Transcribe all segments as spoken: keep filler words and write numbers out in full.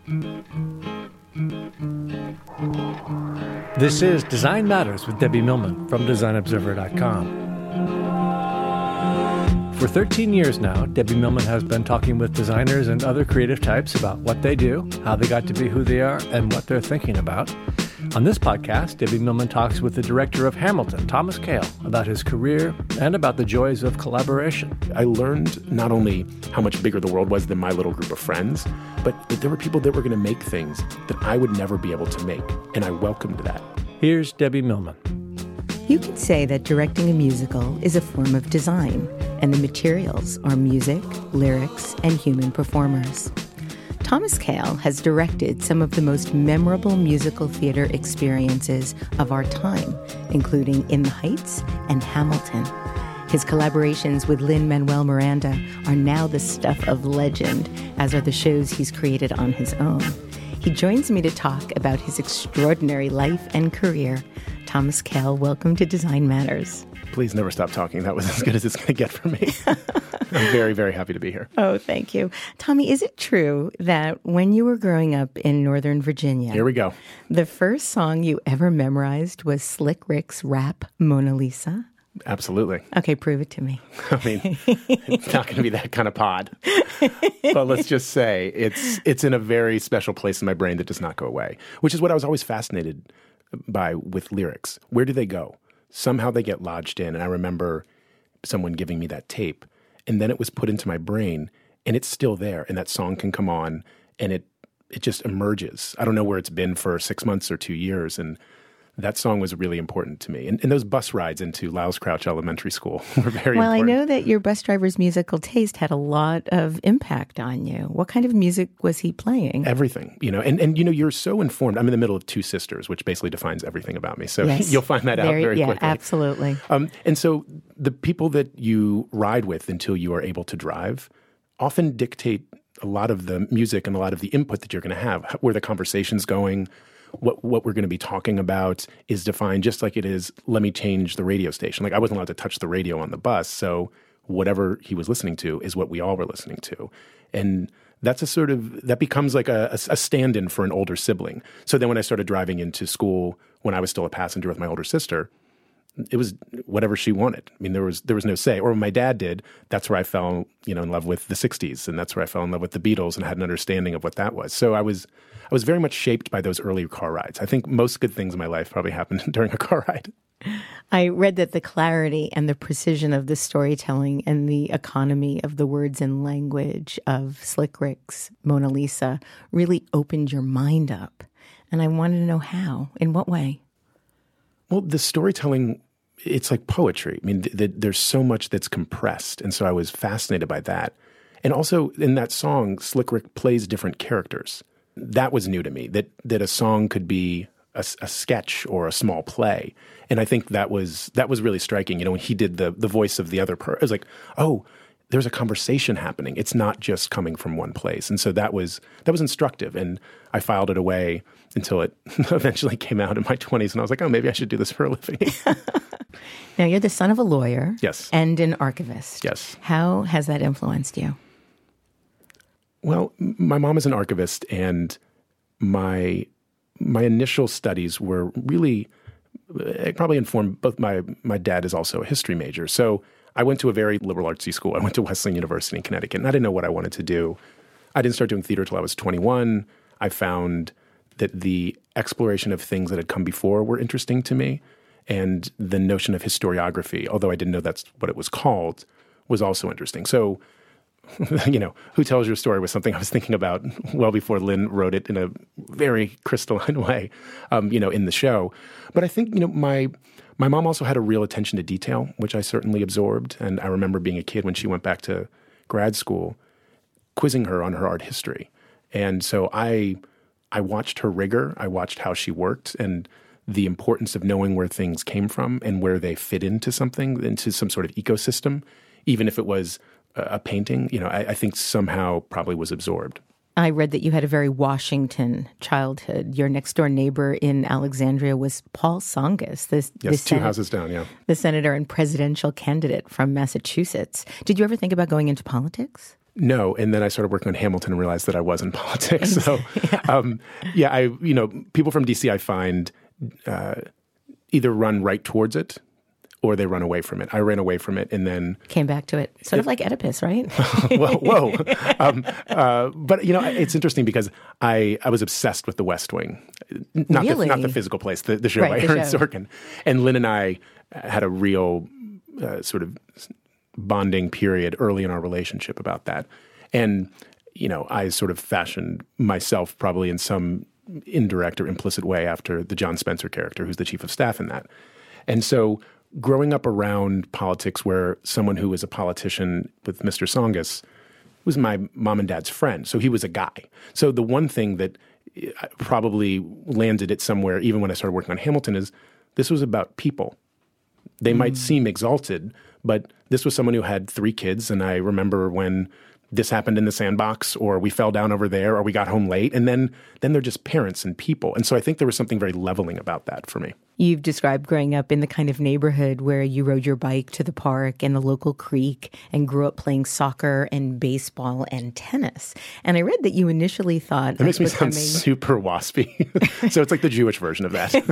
This is Design Matters with Debbie Millman from design observer dot com. For thirteen years now, Debbie Millman has been talking with designers and other creative types about what they do, how they got to be who they are, and what they're thinking about. On this podcast, Debbie Millman talks with the director of Hamilton, Thomas Kail, about his career and about the joys of collaboration. I learned not only how much bigger the world was than my little group of friends, but that there were people that were going to make things that I would never be able to make, and I welcomed that. Here's Debbie Millman. You could say that directing a musical is a form of design, and the materials are music, lyrics, and human performers. Thomas Kail has directed some of the most memorable musical theater experiences of our time, including In the Heights and Hamilton. His collaborations with Lin-Manuel Miranda are now the stuff of legend, as are the shows he's created on his own. He joins me to talk about his extraordinary life and career. Thomas Kail, welcome to Design Matters. Please never stop talking. That was as good as it's going to get for me. I'm very, very happy to be here. Oh, thank you. Tommy, is it true that when you were growing up in Northern Virginia... Here we go. The first song you ever memorized was Slick Rick's rap, Mona Lisa? Absolutely. Okay, prove it to me. I mean, it's not going to be that kind of pod. But let's just say it's it's in a very special place in my brain that does not go away, which is what I was always fascinated by with lyrics. Where do they go? Somehow they get lodged in. And I remember someone giving me that tape, and then it was put into my brain, and it's still there. And that song can come on, and it it just emerges. I don't know where it's been for six months or two years, and that song was really important to me. And, and those bus rides into Lyles Crouch Elementary School were very well, important. Well, I know that your bus driver's musical taste had a lot of impact on you. What kind of music was he playing? Everything, you know. And, and you know, you're so informed. I'm in the middle of two sisters, which basically defines everything about me. So yes. You'll find that very, out very yeah, quickly. Absolutely. Um, and so the people that you ride with until you are able to drive often dictate a lot of the music and a lot of the input that you're going to have, where the conversation's going. What what we're going to be talking about is defined just like it is, let me change the radio station. Like I wasn't allowed to touch the radio on the bus, so whatever he was listening to is what we all were listening to. And that's a sort of, that becomes like a, a, a stand-in for an older sibling. So then when I started driving into school, when I was still a passenger with my older sister, it was whatever she wanted. I mean, there was there was no say. Or when my dad did, that's where I fell, you know, in love with the sixties, and that's where I fell in love with the Beatles and had an understanding of what that was. So I was I was very much shaped by those early car rides. I think most good things in my life probably happened during a car ride. I read that the clarity and the precision of the storytelling and the economy of the words and language of Slick Rick's Mona Lisa really opened your mind up. And I wanted to know how, in what way? Well, the storytelling, it's like poetry. I mean, th- th- there's so much that's compressed. And so I was fascinated by that. And also in that song, Slick Rick plays different characters. That was new to me, that that a song could be a, a sketch or a small play. And I think that was that was really striking. You know, when he did the the voice of the other person, it was like, oh, there's a conversation happening. It's not just coming from one place. And so that was that was instructive. And I filed it away until it eventually came out in my twenties. And I was like, oh, maybe I should do this for a living. Now, you're the son of a lawyer. Yes. And an archivist. Yes. How has that influenced you? Well, my mom is an archivist, and my my initial studies were really it probably informed both. My my dad is also a history major, so I went to a very liberal artsy school. I went to Wesleyan University in Connecticut, and I didn't know what I wanted to do. I didn't start doing theater until I was twenty-one. I found that the exploration of things that had come before were interesting to me, and the notion of historiography, although I didn't know that's what it was called, was also interesting. So, you know, Who Tells Your Story was something I was thinking about well before Lin wrote it in a very crystalline way, um, you know, in the show. But I think, you know, my my mom also had a real attention to detail, which I certainly absorbed. And I remember being a kid when she went back to grad school, quizzing her on her art history. And so I I watched her rigor. I watched how she worked and the importance of knowing where things came from and where they fit into something, into some sort of ecosystem, even if it was a painting, you know, I, I think somehow probably was absorbed. I read that you had a very Washington childhood. Your next door neighbor in Alexandria was Paul Tsongas. The, yes, the two Senate, houses down, yeah. The senator and presidential candidate from Massachusetts. Did you ever think about going into politics? No, and then I started working on Hamilton and realized that I was in politics. So, yeah, um, yeah I you know, people from D C I find uh, either run right towards it or they run away from it. I ran away from it and then came back to it. Sort it, of like Oedipus, right? Whoa, whoa. um, uh, but you know, it's interesting because I, I was obsessed with The West Wing, not really? the not the physical place, the, the show right, by the Aaron show. Sorkin. And Lynn and I had a real uh, sort of bonding period early in our relationship about that. And you know, I sort of fashioned myself probably in some indirect or implicit way after the John Spencer character, who's the chief of staff in that. And so growing up around politics where someone who was a politician with Mister Tsongas was my mom and dad's friend. So he was a guy. So the one thing that probably landed it somewhere, even when I started working on Hamilton, is this was about people. They mm. might seem exalted, but this was someone who had three kids. And I remember when this happened in the sandbox, or we fell down over there, or we got home late. And then, then they're just parents and people. And so I think there was something very leveling about that for me. You've described growing up in the kind of neighborhood where you rode your bike to the park and the local creek and grew up playing soccer and baseball and tennis. And I read that you initially thought... That makes me becoming... sound super waspy. So it's like the Jewish version of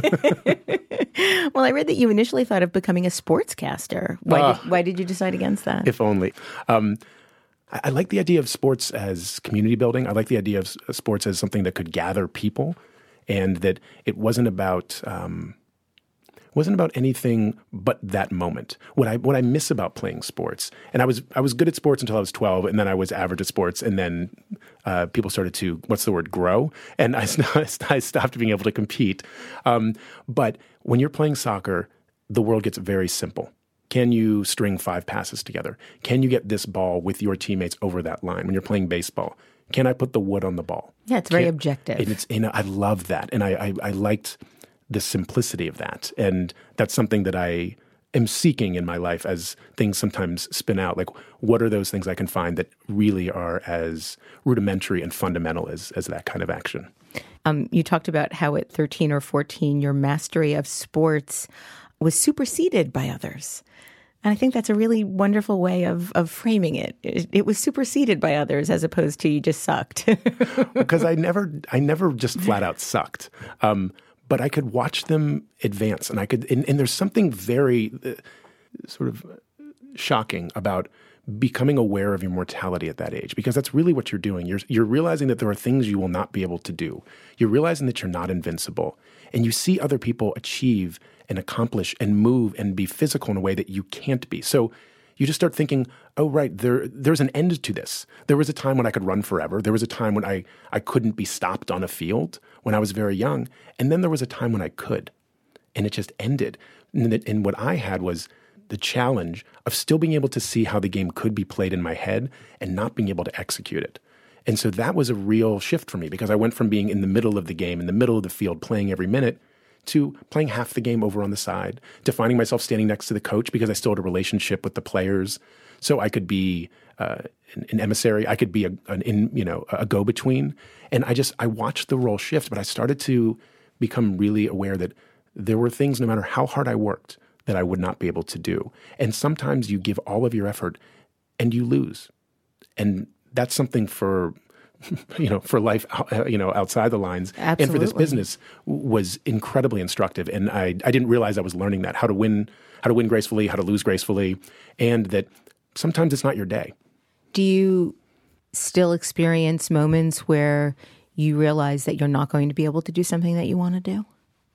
that. Well, I read that you initially thought of becoming a sportscaster. Why, uh, did, why did you decide against that? If only. Um, I, I like the idea of sports as community building. I like the idea of sports as something that could gather people, and that it wasn't about... Um, wasn't about anything but that moment. What I what I miss about playing sports, and I was I was good at sports until I was twelve, and then I was average at sports, and then uh, people started to, what's the word, grow, and I, I stopped being able to compete. Um, but when you're playing soccer, the world gets very simple. Can you string five passes together? Can you get this ball with your teammates over that line? When you're playing baseball, can I put the wood on the ball? Yeah, it's very Can, objective. And it's and I love that, and I I, I liked the simplicity of that. And that's something that I am seeking in my life as things sometimes spin out. Like, what are those things I can find that really are as rudimentary and fundamental as, as that kind of action? Um, you talked about how at thirteen or fourteen, your mastery of sports was superseded by others. And I think that's a really wonderful way of, of framing it. it. It was superseded by others as opposed to you just sucked. Because I never, I never just flat out sucked. Um, But I could watch them advance, and I could, and, and there's something very uh, sort of shocking about becoming aware of your mortality at that age, because that's really what you're doing. You're you're realizing that there are things you will not be able to do. You're realizing that you're not invincible, and you see other people achieve and accomplish and move and be physical in a way that you can't be. So you just start thinking, oh, right, there there's an end to this. There was a time when I could run forever. There was a time when I, I couldn't be stopped on a field when I was very young. And then there was a time when I could. And it just ended. And, that, and what I had was the challenge of still being able to see how the game could be played in my head and not being able to execute it. And so that was a real shift for me, because I went from being in the middle of the game, in the middle of the field, playing every minute, to playing half the game over on the side, to finding myself standing next to the coach because I still had a relationship with the players. So I could be uh, an, an emissary, I could be a, an in, you know, a go-between. And I just, I watched the role shift, but I started to become really aware that there were things, no matter how hard I worked, that I would not be able to do. And sometimes you give all of your effort and you lose. And that's something for... you know, for life, you know, outside the lines. Absolutely. And for this business was incredibly instructive. And I, I didn't realize I was learning that, how to win, how to win gracefully, how to lose gracefully, and that sometimes it's not your day. Do you still experience moments where you realize that you're not going to be able to do something that you want to do?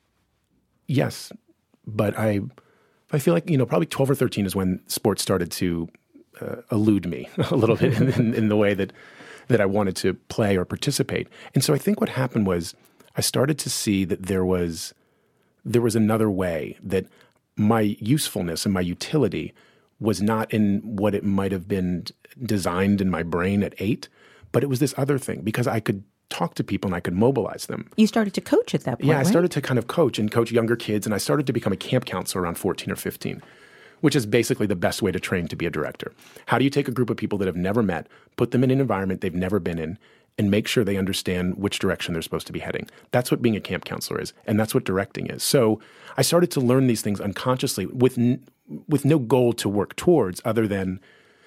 Yes. But I, I feel like, you know, probably twelve or thirteen is when sports started to uh, elude me a little bit in, in, in the way that that I wanted to play or participate. And so I think what happened was I started to see that there was there was another way, that my usefulness and my utility was not in what it might have been designed in my brain at eight, but it was this other thing, because I could talk to people and I could mobilize them. You started to coach at that point, Yeah, I right? started to kind of coach and coach younger kids, and I started to become a camp counselor around fourteen or fifteen. Which is basically the best way to train to be a director. How do you take a group of people that have never met, put them in an environment they've never been in, and make sure they understand which direction they're supposed to be heading? That's what being a camp counselor is, and that's what directing is. So I started to learn these things unconsciously with n- with no goal to work towards, other than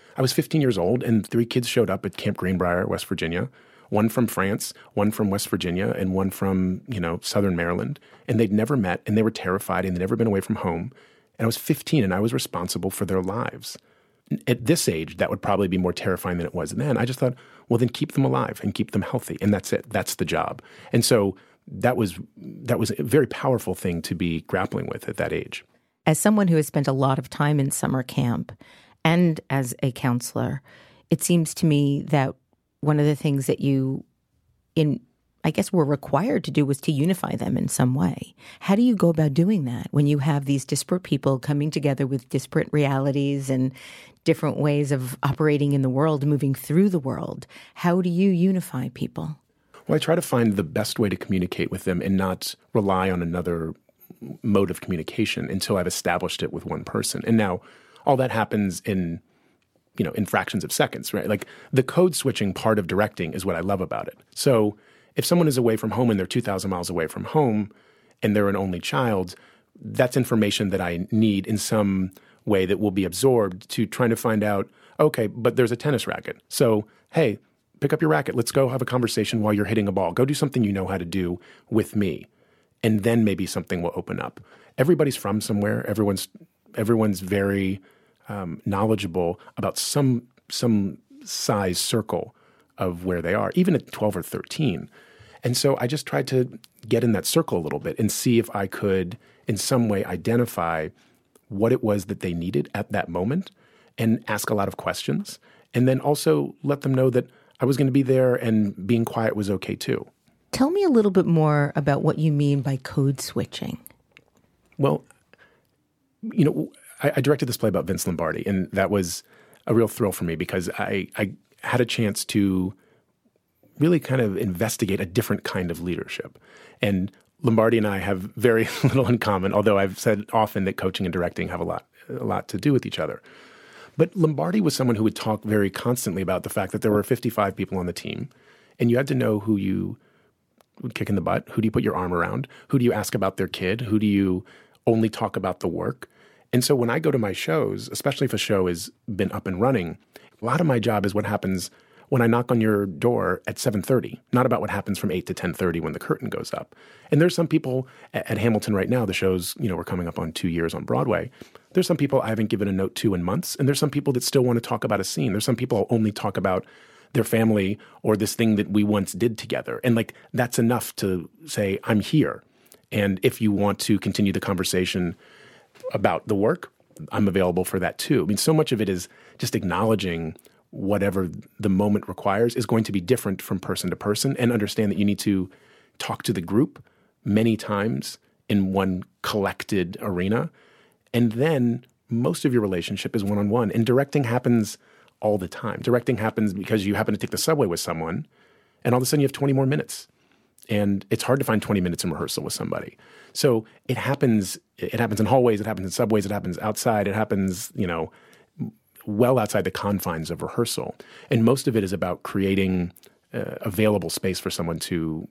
I was fifteen years old, and three kids showed up at Camp Greenbrier, West Virginia, one from France, one from West Virginia, and one from, you know, Southern Maryland. And they'd never met, and they were terrified, and they'd never been away from home. And I was fifteen, and I was responsible for their lives. At this age, that would probably be more terrifying than it was then. I just thought, well, then keep them alive and keep them healthy, and that's it. That's the job. And so that was that was a very powerful thing to be grappling with at that age. As someone who has spent a lot of time in summer camp and as a counselor, it seems to me that one of the things that you, in I guess, were required to do was to unify them in some way. How do you go about doing that when you have these disparate people coming together with disparate realities and different ways of operating in the world, moving through the world? How do you unify people? Well, I try to find the best way to communicate with them and not rely on another mode of communication until I've established it with one person. And now all that happens in, you know, in fractions of seconds, right? Like the code switching part of directing is what I love about it. So if someone is away from home and they're two thousand miles away from home and they're an only child, that's information that I need in some way that will be absorbed to trying to find out, okay, but there's a tennis racket. So, hey, pick up your racket. Let's go have a conversation while you're hitting a ball. Go do something you know how to do with me. And then maybe something will open up. Everybody's from somewhere. Everyone's everyone's very um, knowledgeable about some some size circle of where they are, even at twelve or thirteen. And so I just tried to get in that circle a little bit and see if I could in some way identify what it was that they needed at that moment and ask a lot of questions. And then also let them know that I was going to be there and being quiet was okay too. Tell me a little bit more about what you mean by code switching. Well, you know, I, I directed this play about Vince Lombardi, and that was a real thrill for me because I, I had a chance to really kind of investigate a different kind of leadership. And Lombardi and I have very little in common, although I've said often that coaching and directing have a lot, a lot to do with each other. But Lombardi was someone who would talk very constantly about the fact that there were fifty-five people on the team, and you had to know who you would kick in the butt, who do you put your arm around, who do you ask about their kid, who do you only talk about the work. And so when I go to my shows, especially if a show has been up and running, a lot of my job is what happens when I knock on your door at seven thirty, not about what happens from eight to ten thirty when the curtain goes up. And there's some people at, at Hamilton right now, the show's, you know, we're coming up on two years on Broadway. There's some people I haven't given a note to in months, and there's some people that still want to talk about a scene. There's some people who only talk about their family or this thing that we once did together. And like, that's enough to say, I'm here. And if you want to continue the conversation about the work, I'm available for that too. I mean, so much of it is just acknowledging whatever the moment requires is going to be different from person to person, and understand that you need to talk to the group many times in one collected arena. And then most of your relationship is one-on-one. And directing happens all the time. Directing happens because you happen to take the subway with someone, and all of a sudden you have twenty more minutes. And it's hard to find twenty minutes in rehearsal with somebody. So it happens, it happens in hallways, it happens in subways, it happens outside, it happens, you know, well outside the confines of rehearsal. And most of it is about creating uh, available space for someone to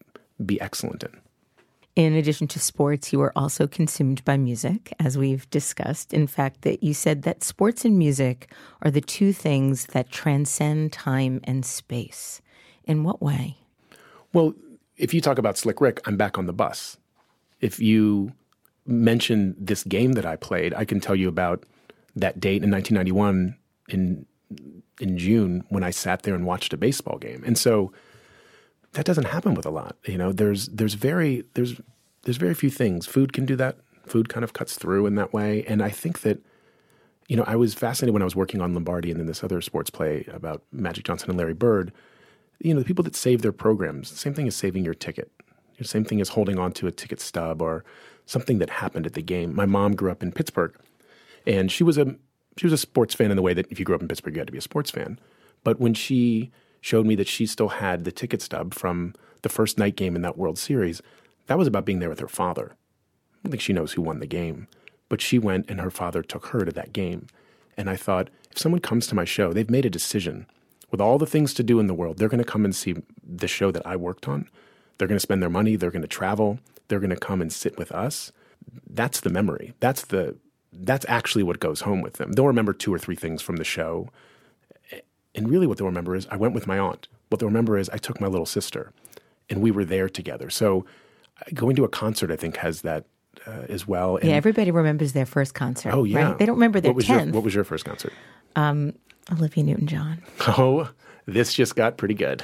be excellent in. In addition to sports, you are also consumed by music, as we've discussed. In fact, that you said that sports and music are the two things that transcend time and space. In what way? Well, if you talk about Slick Rick, I'm back on the bus. If you mention this game that I played, I can tell you about that date in nineteen ninety-one in in June when I sat there and watched a baseball game. And so that doesn't happen with a lot. You know, there's there's very there's there's very few things. Food can do that. Food kind of cuts through in that way. And I think that, you know, I was fascinated when I was working on Lombardi and then this other sports play about Magic Johnson and Larry Bird. You know, the people that save their programs, the same thing as saving your ticket. The same thing as holding on to a ticket stub or something that happened at the game. My mom grew up in Pittsburgh, and she was a she was a sports fan in the way that if you grew up in Pittsburgh, you had to be a sports fan. But when she showed me that she still had the ticket stub from the first night game in that World Series, that was about being there with her father. I don't think she knows who won the game, but she went and her father took her to that game. And I thought, if someone comes to my show, they've made a decision. With all the things to do in the world, they're going to come and see the show that I worked on. They're going to spend their money. They're going to travel. They're going to come and sit with us. That's the memory. That's the that's actually what goes home with them. They'll remember two or three things from the show. And really what they'll remember is I went with my aunt. What they'll remember is I took my little sister and we were there together. So going to a concert, I think, has that uh, as well. And yeah, everybody remembers their first concert. Oh, yeah. Right? They don't remember their what was tenth. Your, what was your first concert? Um, Olivia Newton-John. Oh, this just got pretty good.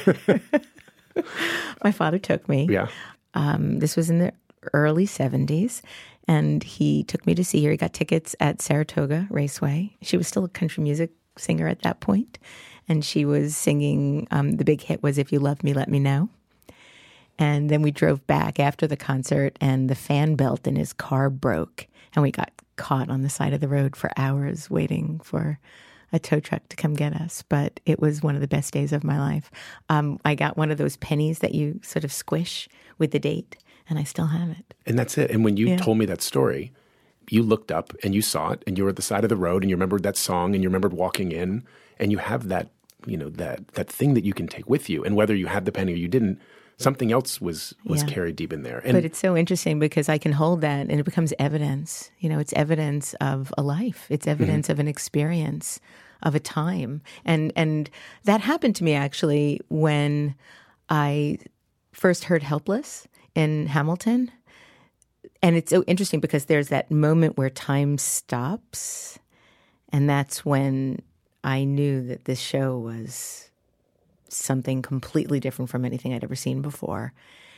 My father took me. Yeah. Um, this was in the early seventies, and he took me to see her. He got tickets at Saratoga Raceway. She was still a country music singer at that point, and she was singing, um, the big hit was If You Love Me, Let Me Know. And then we drove back after the concert, and the fan belt in his car broke, and we got caught on the side of the road for hours waiting for a tow truck to come get us. But it was one of the best days of my life. Um, I got one of those pennies that you sort of squish with the date, and I still have it. And that's it. And when you Yeah. told me that story, you looked up and you saw it, and you were at the side of the road, and you remembered that song, and you remembered walking in, and you have that, you know, that that thing that you can take with you. And whether you had the penny or you didn't, something else was was Yeah. carried deep in there. And But it's so interesting because I can hold that and it becomes evidence. You know, it's evidence of a life. It's evidence mm-hmm. of an experience, of a time. And and that happened to me actually when I first heard Helpless in Hamilton. And it's so interesting because there's that moment where time stops. And that's when I knew that this show was something completely different from anything I'd ever seen before.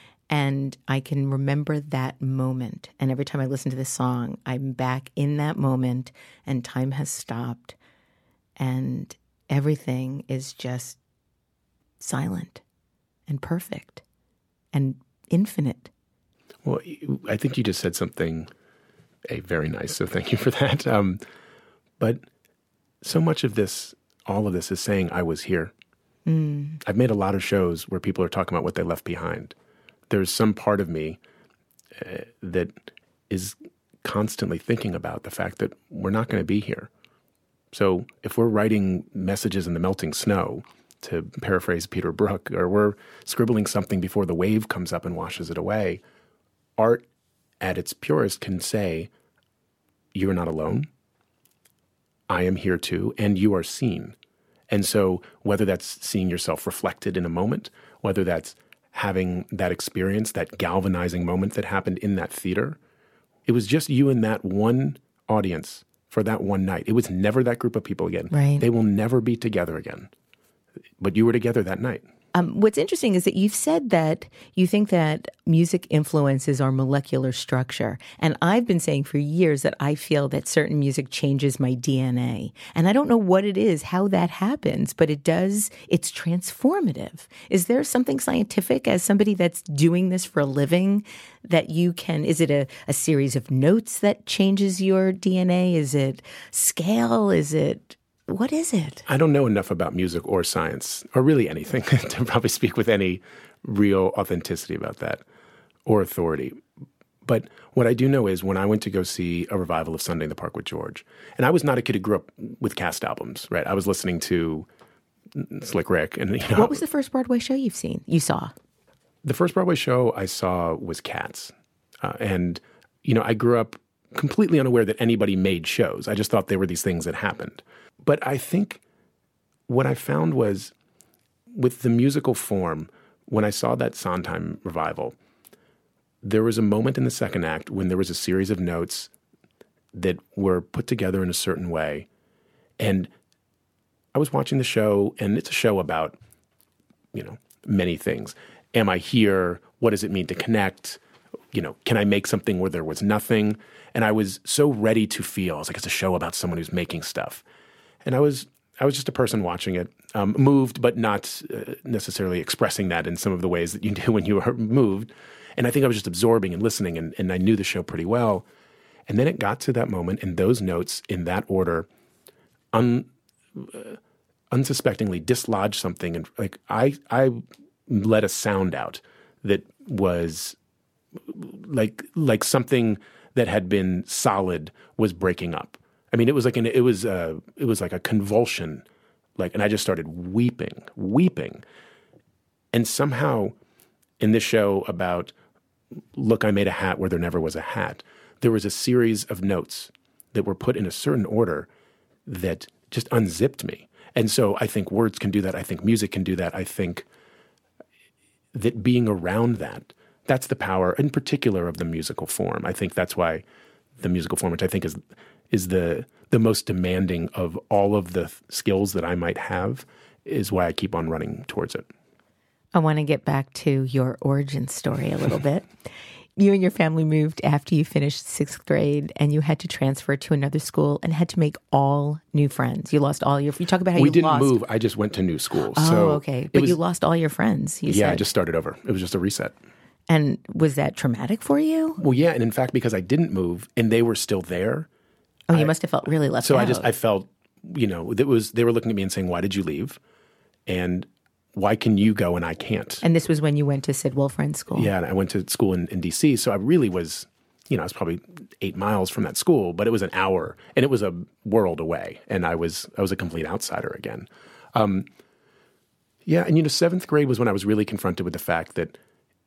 And I can remember that moment. And every time I listen to this song, I'm back in that moment and time has stopped and everything is just silent and perfect and infinite. Well, I think you just said something a very nice, so thank you for that. Um, but so much of this, all of this is saying I was here. Mm. I've made a lot of shows where people are talking about what they left behind. There's some part of me uh, that is constantly thinking about the fact that we're not going to be here. So if we're writing messages in the melting snow, to paraphrase Peter Brook, or we're scribbling something before the wave comes up and washes it away, art at its purest can say, you're not alone. I am here too, and you are seen. And so whether that's seeing yourself reflected in a moment, whether that's having that experience, that galvanizing moment that happened in that theater, it was just you and that one audience for that one night. It was never that group of people again. Right. They will never be together again. But you were together that night. Um, what's interesting is that you've said that you think that music influences our molecular structure. And I've been saying for years that I feel that certain music changes my D N A. And I don't know what it is, how that happens, but it does, it's transformative. Is there something scientific as somebody that's doing this for a living that you can, is it a, a series of notes that changes your D N A? Is it scale? Is it... What is it? I don't know enough about music or science, or really anything, to probably speak with any real authenticity about that, or authority. But what I do know is when I went to go see a revival of Sunday in the Park with George, and I was not a kid who grew up with cast albums, right? I was listening to Slick Rick. And you know, what was the first Broadway show you've seen, you saw? The first Broadway show I saw was Cats. Uh, and, you know, I grew up completely unaware that anybody made shows. I just thought they were these things that happened. But I think what I found was with the musical form, when I saw that Sondheim revival, there was a moment in the second act when there was a series of notes that were put together in a certain way. And I was watching the show, and it's a show about, you know, many things. Am I here? What does it mean to connect? You know, can I make something where there was nothing? And I was so ready to feel. I was like, it's a show about someone who's making stuff. And I was I was just a person watching it, um, moved, but not uh, necessarily expressing that in some of the ways that you do when you are moved. And I think I was just absorbing and listening, and, and I knew the show pretty well. And then it got to that moment, and those notes in that order, un, uh, unsuspectingly dislodged something. And like I I let a sound out that was like like something that had been solid was breaking up. I mean, it was like an, it was uh, it was like a convulsion, like, and I just started weeping, weeping, and somehow, in this show about, look, I made a hat where there never was a hat, there was a series of notes that were put in a certain order that just unzipped me. And so I think words can do that. I think music can do that. I think that being around that, that's the power, in particular, of the musical form. I think that's why the musical form, which I think is is the the most demanding of all of the skills that I might have, is why I keep on running towards it. I want to get back to your origin story a little bit. You and your family moved after you finished sixth grade, and you had to transfer to another school and had to make all new friends. You lost all your. You talk about how we you didn't lost. move. I just went to new schools. Oh, so okay. But was, you lost all your friends. You yeah, said. I just started over. It was just a reset. And was that traumatic for you? Well, yeah, and in fact, because I didn't move and they were still there. Oh, you I, must have felt really left so out. So I just I felt, you know, it was they were looking at me and saying, "Why did you leave?" And why can you go and I can't? And this was when you went to Sidwell Friends School. Yeah, and I went to school in, in D C, so I really was, you know, I was probably eight miles from that school, but it was an hour, and it was a world away, and I was I was a complete outsider again. Um, yeah, and you know, seventh grade was when I was really confronted with the fact that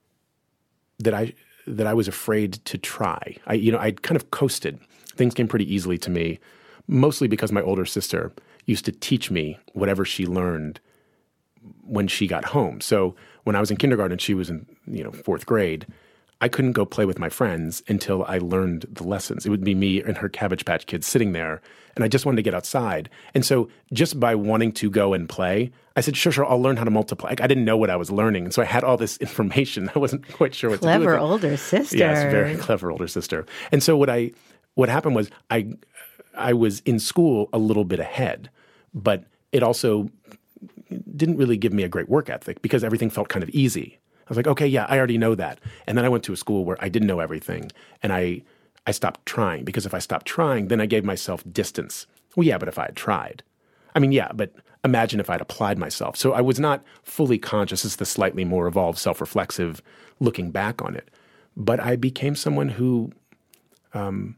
that I that I was afraid to try. I, you know, I'd kind of coasted. Things came pretty easily to me, mostly because my older sister used to teach me whatever she learned when she got home. So when I was in kindergarten, she was in, you know, fourth grade, I couldn't go play with my friends until I learned the lessons. It would be me and her Cabbage Patch Kids sitting there, and I just wanted to get outside. And so just by wanting to go and play, I said, sure, sure, I'll learn how to multiply. Like, I didn't know what I was learning, and so I had all this information. I wasn't quite sure what clever to do with it. Clever older sister. Yes, very clever older sister. And so what I what happened was I I was in school a little bit ahead, but it also didn't really give me a great work ethic because everything felt kind of easy. I was like, okay, yeah, I already know that. And then I went to a school where I didn't know everything, and I I stopped trying, because if I stopped trying, then I gave myself distance. Well, yeah, but if I had tried. I mean, yeah, but imagine if I'd applied myself. So I was not fully conscious. It's the slightly more evolved, self-reflexive looking back on it. But I became someone who um,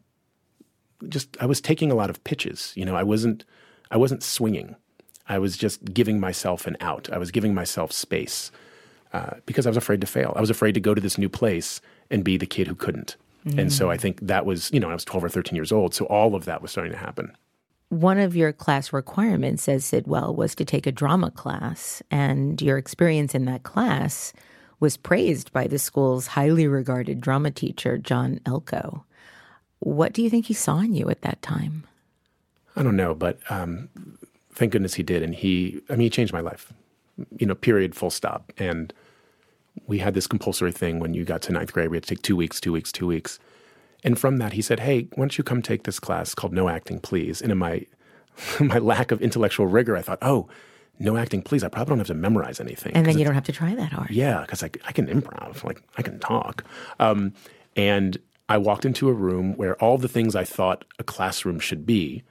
just, I was taking a lot of pitches. You know, I wasn't, I wasn't swinging. I was just giving myself an out. I was giving myself space. Uh, because I was afraid to fail. I was afraid to go to this new place and be the kid who couldn't. Mm. And so I think that was, you know, I was twelve or thirteen years old. So all of that was starting to happen. One of your class requirements, says Sidwell, was to take a drama class. And your experience in that class was praised by the school's highly regarded drama teacher, John Elko. What do you think he saw in you at that time? I don't know, but um, thank goodness he did. And he, I mean, he changed my life. You know, period, full stop. And we had this compulsory thing when you got to ninth grade. We had to take two weeks, two weeks, two weeks. And from that, he said, hey, why don't you come take this class called No Acting, Please? And in my my lack of intellectual rigor, I thought, oh, no acting, please. I probably don't have to memorize anything. And then you don't have to try that hard. Yeah, because I, I can improv. Like, I can talk. Um, and I walked into a room where all the things I thought a classroom should be,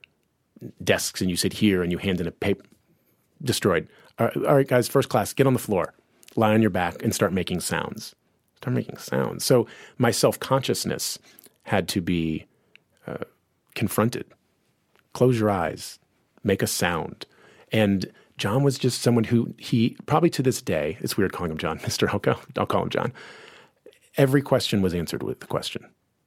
desks, and you sit here and you hand in a paper, destroyed. All right, all right, guys, first class, get on the floor, lie on your back, and start making sounds. Start making sounds. So my self-consciousness had to be uh, confronted. Close your eyes, make a sound. And John was just someone who he, probably to this day, it's weird calling him John, Mister Elko, I'll call him John. Every question was answered with the question.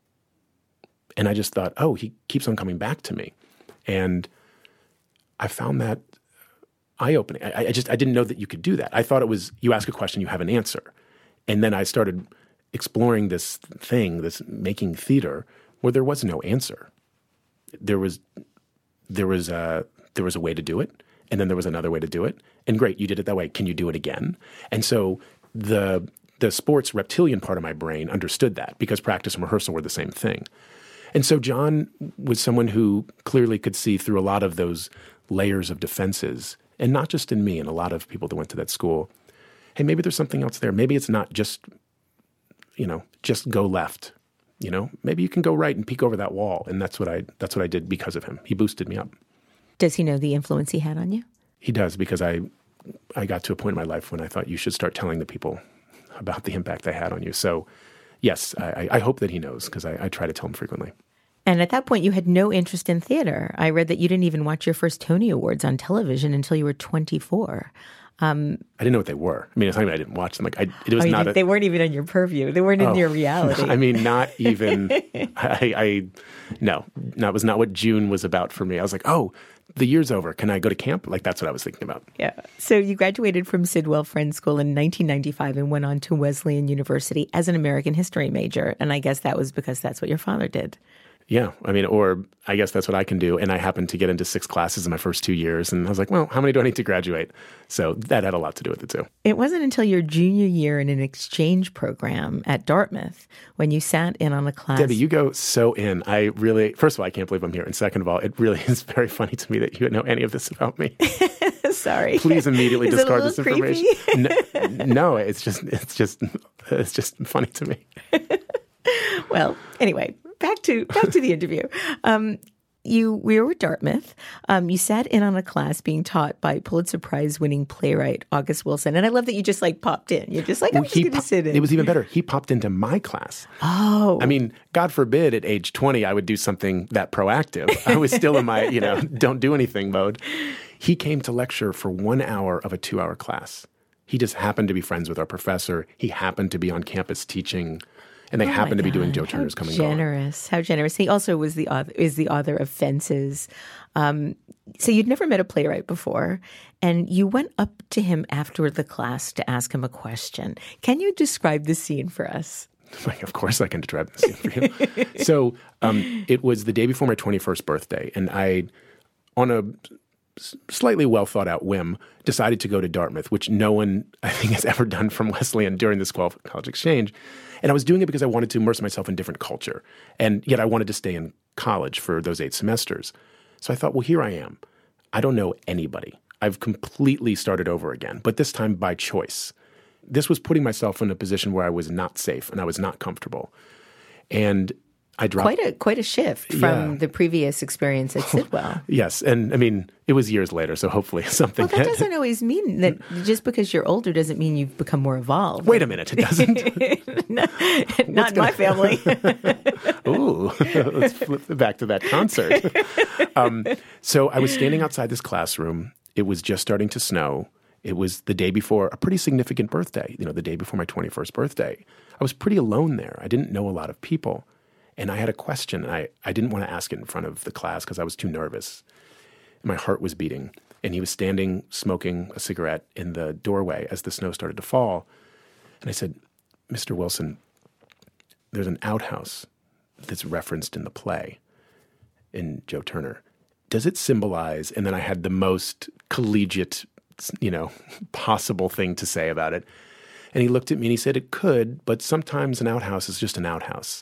And I just thought, oh, he keeps on coming back to me. And I found that eye-opening. I, I just, I didn't know that you could do that. I thought it was, you ask a question, you have an answer. And then I started exploring this thing, this making theater, where there was no answer. There was, there was a, there was a way to do it, and then there was another way to do it. And great, you did it that way. Can you do it again? And so the the sports reptilian part of my brain understood that, because practice and rehearsal were the same thing. And so John was someone who clearly could see through a lot of those layers of defenses, and not just in me, and a lot of people that went to that school. Hey, maybe there's something else there. Maybe it's not just, you know, just go left. You know, maybe you can go right and peek over that wall. And that's what I that's what I did because of him. He boosted me up. Does he know the influence he had on you? He does, because I I got to a point in my life when I thought you should start telling the people about the impact I had on you. So, yes, I, I hope that he knows, because I, I try to tell him frequently. And at that point, you had no interest in theater. I read that you didn't even watch your first Tony Awards on television until you were twenty-four. Um, I didn't know what they were. I mean, it's not even I didn't watch them. Like, I, it was oh, not. Did, a, they weren't even on your purview. They weren't oh, in your reality. I mean, not even. I, I no, that was not what June was about for me. I was like, oh, the year's over. Can I go to camp? Like, that's what I was thinking about. Yeah. So you graduated from Sidwell Friends School in nineteen ninety-five and went on to Wesleyan University as an American history major. And I guess that was because that's what your father did. Yeah. I mean, or I guess that's what I can do. And I happened to get into six classes in my first two years. And I was like, well, how many do I need to graduate? So that had a lot to do with it, too. It wasn't until your junior year in an exchange program at Dartmouth when you sat in on a class. Debbie, you go so in. I really, first of all, I can't believe I'm here. And second of all, it really is very funny to me that you know any of this about me. Sorry. Please immediately is discard it a this little information. no, no, it's just, it's just, it's just funny to me. Well, anyway. Back to back to the interview. Um, you we were at Dartmouth. Um, you sat in on a class being taught by Pulitzer Prize winning playwright August Wilson, and I love that you just like popped in. You're just like, I'm well, just going to po- sit in. It was even better. He popped into my class. Oh, I mean, God forbid, at age twenty, I would do something that proactive. I was still in my, you know, don't do anything mode. He came to lecture for one hour of a two-hour class. He just happened to be friends with our professor. He happened to be on campus teaching. And they oh happen to be God. doing Joe Turner's How Coming Gone. Generous, how generous. He also was the author, is the author of Fences. Um, so you'd never met a playwright before, and you went up to him after the class to ask him a question. Can you describe the scene for us? Like, of course I can describe the scene for you. So um, it was the day before my twenty-first birthday, and I, on a slightly well-thought-out whim, decided to go to Dartmouth, which no one, I think, has ever done from Wesleyan during this college exchange. And I was doing it because I wanted to immerse myself in different culture. And yet I wanted to stay in college for those eight semesters. So I thought, well, here I am. I don't know anybody. I've completely started over again, but this time by choice. This was putting myself in a position where I was not safe and I was not comfortable. And I dropped... Quite a quite a shift from yeah. the previous experience at Sidwell. Yes. And I mean, it was years later, so hopefully something... Well, that had... doesn't always mean that just because you're older doesn't mean you've become more evolved. Wait a minute, it doesn't? no, not in my family. Ooh, let's flip back to that concert. um, so I was standing outside this classroom. It was just starting to snow. It was the day before a pretty significant birthday, you know, the day before my twenty-first birthday. I was pretty alone there. I didn't know a lot of people. And I had a question, and I, I didn't want to ask it in front of the class because I was too nervous. My heart was beating, and he was standing smoking a cigarette in the doorway as the snow started to fall. And I said, Mister Wilson, there's an outhouse that's referenced in the play in Joe Turner. Does it symbolize, and then I had the most collegiate, you know, possible thing to say about it. And he looked at me and he said, it could, but sometimes an outhouse is just an outhouse.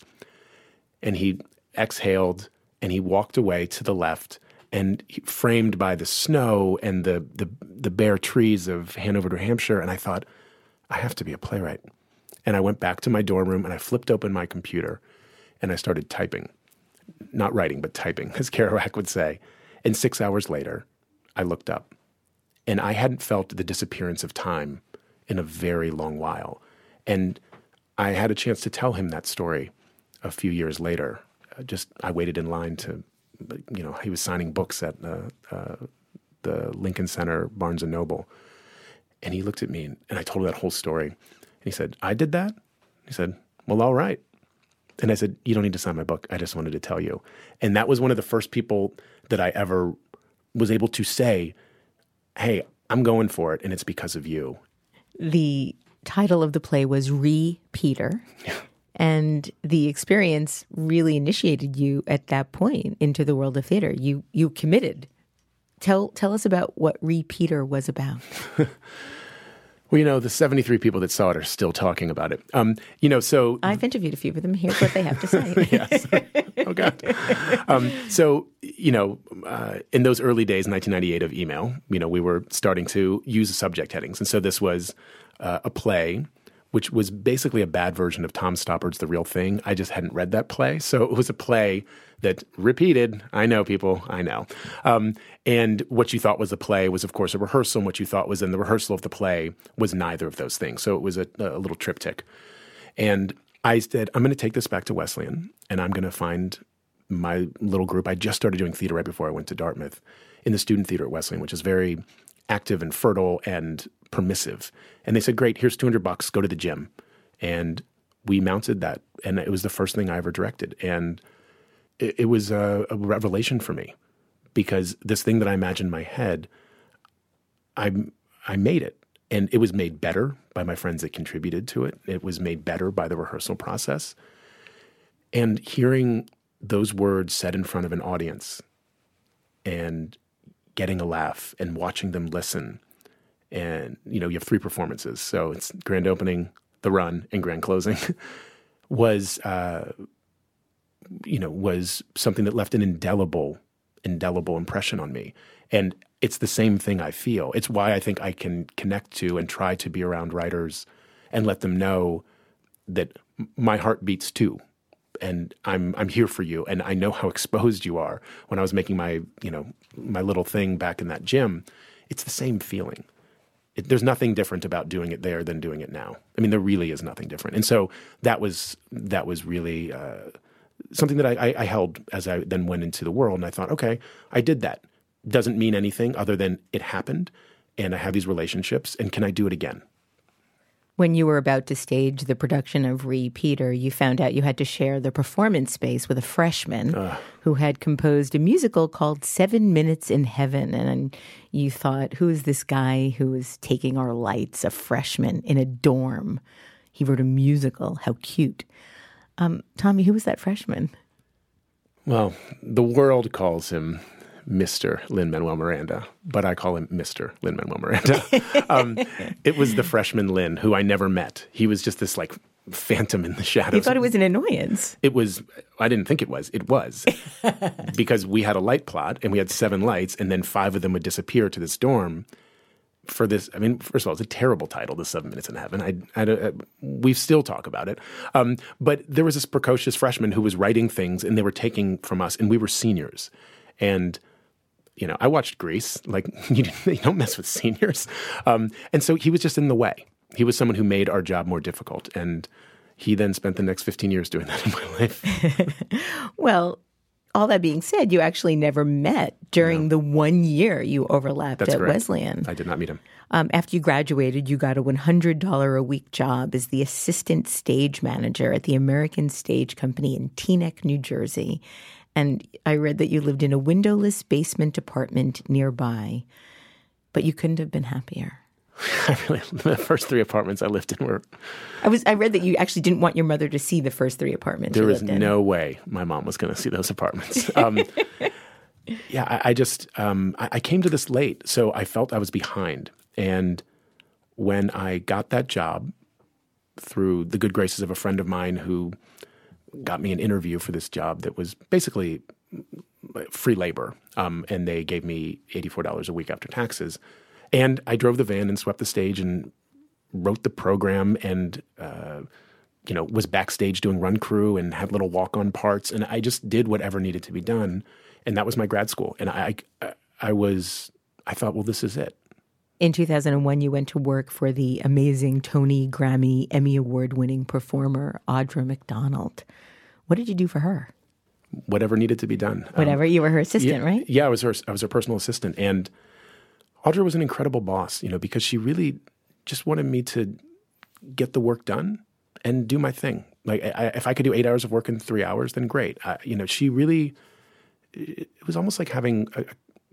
And he exhaled and he walked away to the left, and he, framed by the snow and the, the the bare trees of Hanover, New Hampshire. And I thought, I have to be a playwright. And I went back to my dorm room and I flipped open my computer and I started typing. Not writing, but typing, as Kerouac would say. And six hours later, I looked up. And I hadn't felt the disappearance of time in a very long while. And I had a chance to tell him that story a few years later. Uh, just I waited in line to, you know, he was signing books at uh, uh, the Lincoln Center, Barnes and Noble. And he looked at me, and, and I told him that whole story. And he said, I did that? He said, well, all right. And I said, you don't need to sign my book. I just wanted to tell you. And that was one of the first people that I ever was able to say, hey, I'm going for it, and it's because of you. The title of the play was Re-Peter. Yeah. And the experience really initiated you at that point into the world of theater. You you committed. Tell tell us about what Re-Peter was about. Well, you know, the seventy-three people that saw it are still talking about it. Um, you know, so... I've interviewed a few of them. Here's what they have to say. Yes. Oh, God. Um, so, you know, uh, in those early days, nineteen ninety-eight, of email, you know, we were starting to use subject headings. And so this was uh, a play, which was basically a bad version of Tom Stoppard's The Real Thing. I just hadn't read that play. So it was a play that repeated. I know, people. I know. Um, and what you thought was a play was, of course, a rehearsal. And what you thought was in the rehearsal of the play was neither of those things. So it was a, a little triptych. And I said, I'm going to take this back to Wesleyan, and I'm going to find my little group. I just started doing theater right before I went to Dartmouth in the student theater at Wesleyan, which is very active and fertile and permissive. And they said, great, here's two hundred bucks, go to the gym. And we mounted that. And it was the first thing I ever directed. And it, it was a, a revelation for me, because this thing that I imagined in my head, I, I made it. And it was made better by my friends that contributed to it. It was made better by the rehearsal process. And hearing those words said in front of an audience and getting a laugh and watching them listen. And, you know, you have three performances. So it's grand opening, the run, and grand closing was, uh, you know, was something that left an indelible, indelible impression on me. And it's the same thing I feel. It's why I think I can connect to and try to be around writers and let them know that my heart beats too. And I'm I'm here for you, and I know how exposed you are. When I was making my, you know, my little thing back in that gym, it's the same feeling. It, there's nothing different about doing it there than doing it now. I mean, there really is nothing different. And so that was that was really uh, something that I, I, I held as I then went into the world. And I thought, okay, I did that. Doesn't mean anything other than it happened, and I have these relationships, and can I do it again? When you were about to stage the production of Repeater, you found out you had to share the performance space with a freshman uh. who had composed a musical called Seven Minutes in Heaven. And you thought, who is this guy who is taking our lights, a freshman in a dorm? He wrote a musical. How cute. Um, Tommy, who was that freshman? Well, the world calls him Mister Lin-Manuel Miranda, but I call him Mister Lin-Manuel Miranda. um, it was the freshman Lin, who I never met. He was just this like phantom in the shadows. You thought it was an annoyance. It was, I didn't think it was. It was. Because we had a light plot, and we had seven lights, and then five of them would disappear to this dorm for this. I mean, first of all, it's a terrible title, The Seven Minutes in Heaven. I, I, I, we still talk about it. Um, but there was this precocious freshman who was writing things, and they were taking from us, and we were seniors. And you know, I watched Grease. Like, you, you don't mess with seniors. Um, and so he was just in the way. He was someone who made our job more difficult. And he then spent the next fifteen years doing that in my life. Well, all that being said, you actually never met during no. the one year you overlapped That's at correct. Wesleyan. I did not meet him. Um, after you graduated, you got a one hundred dollars a week job as the assistant stage manager at the American Stage Company in Teaneck, New Jersey. And I read that you lived in a windowless basement apartment nearby, but you couldn't have been happier. I really, the first three apartments I lived in were... I was. I read that you actually didn't want your mother to see the first three apartments There you was lived in. no way my mom was going to see those apartments. Um, yeah, I, I just, um, I, I came to this late, so I felt I was behind. And when I got that job through the good graces of a friend of mine who got me an interview for this job that was basically free labor. Um, and they gave me eighty-four dollars a week after taxes. And I drove the van and swept the stage and wrote the program and, uh, you know, was backstage doing run crew and had little walk-on parts. And I just did whatever needed to be done. And that was my grad school. And I, I, I was, I thought, well, this is it. In two thousand one, you went to work for the amazing Tony, Grammy, Emmy Award-winning performer Audra McDonald. What did you do for her? Whatever needed to be done. Whatever. Um, you were her assistant, yeah, right? Yeah, I was her. I was her personal assistant, and Audra was an incredible boss. You know, because she really just wanted me to get the work done and do my thing. Like, I, if I could do eight hours of work in three hours, then great. I, you know, she really. It was almost like having a,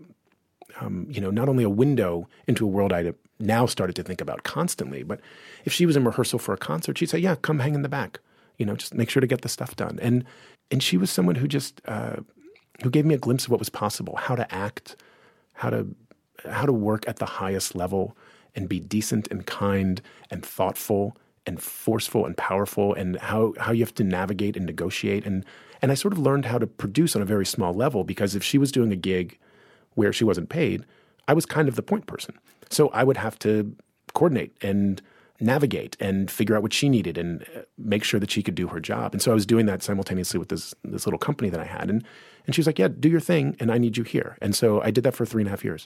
Um, you know, not only a window into a world I now started to think about constantly, but if she was in rehearsal for a concert, she'd say, yeah, come hang in the back, you know, just make sure to get the stuff done. And and she was someone who just, uh, who gave me a glimpse of what was possible, how to act, how to, how to work at the highest level and be decent and kind and thoughtful and forceful and powerful, and how, how you have to navigate and negotiate. And, and I sort of learned how to produce on a very small level, because if she was doing a gig where she wasn't paid, I was kind of the point person. So I would have to coordinate and navigate and figure out what she needed and make sure that she could do her job. And so I was doing that simultaneously with this this little company that I had. And and she was like, yeah, do your thing, and I need you here. And so I did that for three and a half years.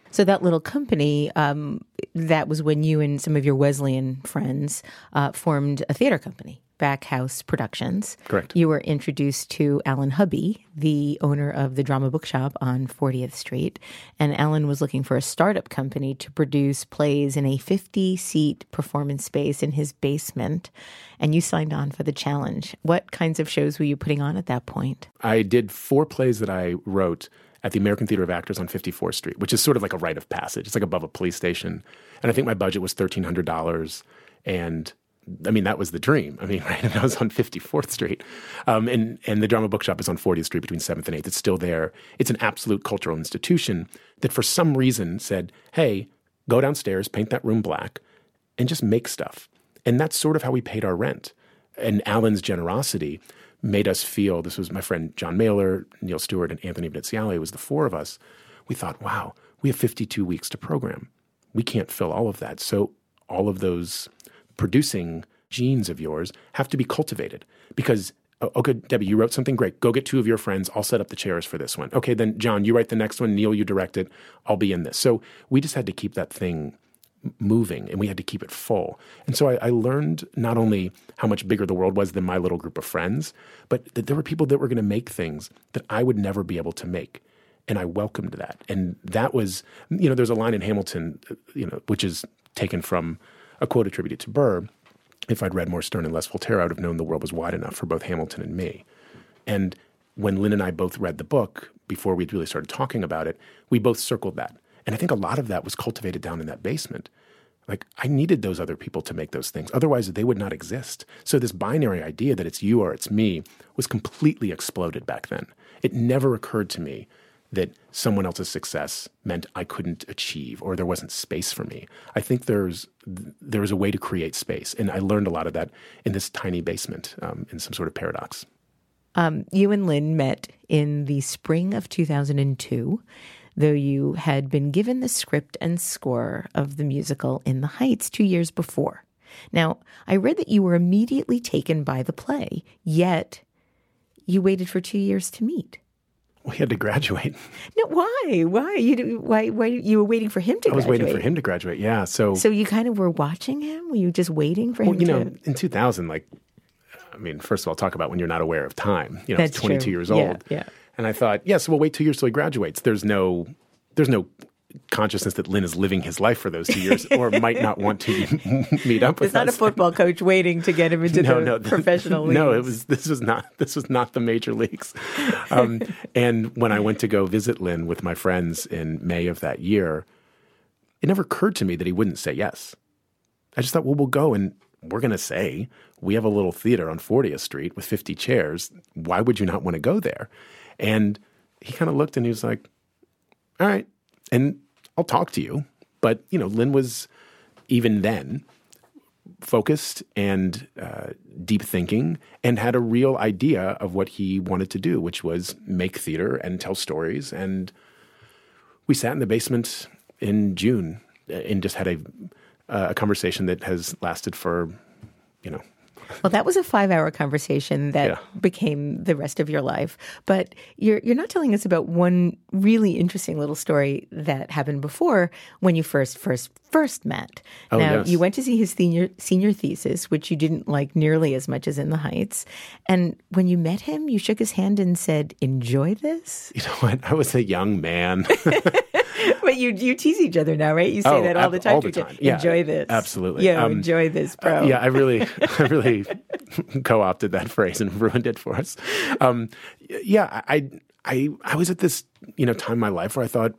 So that little company, um, that was when you and some of your Wesleyan friends uh, formed a theater company, Backhouse Productions. Correct. You were introduced to Alan Hubby, the owner of the Drama Bookshop on fortieth Street. And Alan was looking for a startup company to produce plays in a fifty-seat performance space in his basement. And you signed on for the challenge. What kinds of shows were you putting on at that point? I did four plays that I wrote at the American Theater of Actors on fifty-fourth Street, which is sort of like a rite of passage. It's like above a police station. And I think my budget was thirteen hundred dollars. And I mean, that was the dream. I mean, right? And I was on fifty-fourth Street. Um, and, and the Drama Bookshop is on fortieth Street between seventh and eighth. It's still there. It's an absolute cultural institution that for some reason said, hey, go downstairs, paint that room black, and just make stuff. And that's sort of how we paid our rent. And Alan's generosity made us feel, this was my friend John Mailer, Neil Stewart, and Anthony Veneziale, it was the four of us. We thought, wow, we have fifty-two weeks to program. We can't fill all of that. So all of those producing genes of yours have to be cultivated because, okay, Debbie, you wrote something great. Go get two of your friends. I'll set up the chairs for this one. Okay, then John, you write the next one. Neil, you direct it. I'll be in this. So we just had to keep that thing moving and we had to keep it full. And so I, I learned not only how much bigger the world was than my little group of friends, but that there were people that were going to make things that I would never be able to make. And I welcomed that. And that was, you know, there's a line in Hamilton, you know, which is taken from a quote attributed to Burr. If I'd read more Sterne and less Voltaire, I would have known the world was wide enough for both Hamilton and me. And when Lynn and I both read the book, before we'd really started talking about it, we both circled that. And I think a lot of that was cultivated down in that basement. Like, I needed those other people to make those things. Otherwise, they would not exist. So this binary idea that it's you or it's me was completely exploded back then. It never occurred to me that someone else's success meant I couldn't achieve or there wasn't space for me. I think there's there was a way to create space. And I learned a lot of that in this tiny basement, um, in some sort of paradox. Um, you and Lynn met in the spring of two thousand two, though you had been given the script and score of the musical In the Heights two years before. Now, I read that you were immediately taken by the play, yet you waited for two years to meet. We had to graduate. No, why? Why? You why? Why you were waiting for him to graduate? I was waiting for him to graduate, yeah. So So you kind of were watching him? Were you just waiting for well, him you to... know, in two thousand, like, I mean, first of all, talk about when you're not aware of time. You know, That's I was twenty-two true. years Yeah, old. yeah. And I thought, yes, we'll wait two years till he graduates. There's no, there's no consciousness that Lynn is living his life for those two years or might not want to meet up with It's not us. a football coach waiting to get him into no, the no, professional leagues. No, it was this was not this was not the major leagues. Um, and when I went to go visit Lynn with my friends in May of that year, it never occurred to me that he wouldn't say yes. I just thought, well, we'll go and we're going to say we have a little theater on fortieth Street with fifty chairs. Why would you not want to go there? And he kind of looked and he was like, all right. And I'll talk to you. But, you know, Lynn was even then focused and uh, deep thinking and had a real idea of what he wanted to do, which was make theater and tell stories. And we sat in the basement in June and just had a, uh, a conversation that has lasted for, you know, Well, that was a five-hour conversation that Yeah. became the rest of your life. But you're you're not telling us about one really interesting little story that happened before when you first first first met. Oh, now, yes. you went to see his senior senior thesis, which you didn't like nearly as much as In the Heights. And when you met him, you shook his hand and said, "Enjoy this." You know what? I was a young man. But you you tease each other now, right? You say Oh, that all ab- the time. all to the each other. time. Yeah, Enjoy this. absolutely. Yeah, Um, enjoy this, bro. Uh, yeah, I really, I really co-opted that phrase and ruined it for us. Um, yeah, I, I, I was at this, you know, time in my life where I thought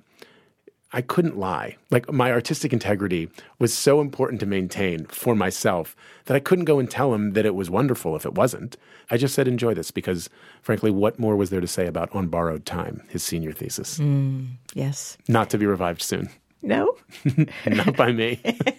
I couldn't lie. Like my artistic integrity was so important to maintain for myself that I couldn't go and tell him that it was wonderful if it wasn't. I just said, enjoy this because, frankly, what more was there to say about On Borrowed Time, his senior thesis? Mm, yes. Not to be revived soon. No? Not by me.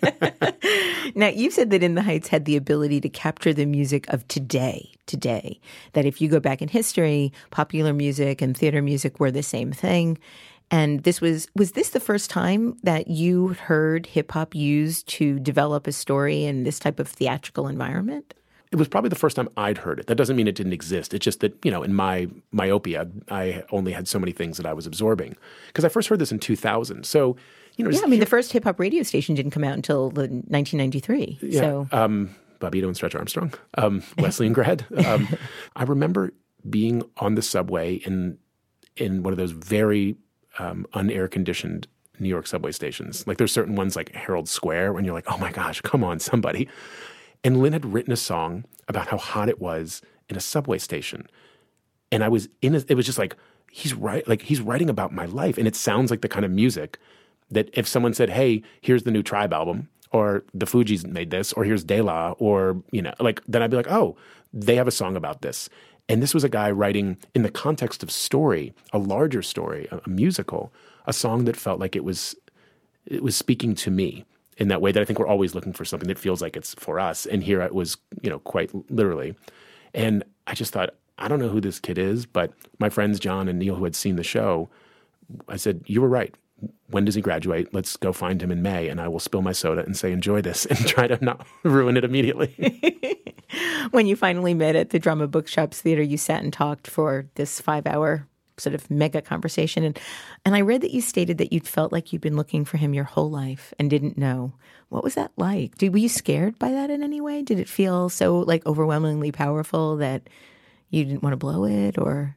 Now, you've said that In the Heights had the ability to capture the music of today, today. That if you go back in history, popular music and theater music were the same thing. And this was, was this the first time that you heard hip hop used to develop a story in this type of theatrical environment? It was probably the first time I'd heard it. That doesn't mean it didn't exist. It's just that, you know, in my myopia, I only had so many things that I was absorbing. Because I first heard this in two thousand. So you know, yeah, I mean, the first hip hop radio station didn't come out until the nineteen ninety-three. Yeah, so. um, Bobbito and Stretch Armstrong, um, Wesley and Grad. Um, I remember being on the subway in in one of those very um, unair conditioned New York subway stations. Like there's certain ones like Herald Square when you're like, oh my gosh, come on, somebody. And Lin had written a song about how hot it was in a subway station. And I was in a, it was just like, he's right, like he's writing about my life. And it sounds like the kind of music that if someone said, hey, here's the new Tribe album, or the Fugees made this, or here's De La, or, you know, like, then I'd be like, oh, they have a song about this. And this was a guy writing in the context of story, a larger story, a, a musical, a song that felt like it was, it was speaking to me in that way that I think we're always looking for something that feels like it's for us. And here it was, you know, quite literally. And I just thought, I don't know who this kid is, but my friends John and Neil, who had seen the show, I said, you were right. When does he graduate? Let's go find him in May, and I will spill my soda and say, enjoy this, and try to not ruin it immediately. When you finally met at the Drama Bookshops Theater, you sat and talked for this five-hour sort of mega conversation. And, and I read that you stated that you'd felt like you'd been looking for him your whole life and didn't know. What was that like? Did, were you scared by that in any way? Did it feel so like overwhelmingly powerful that you didn't want to blow it, or?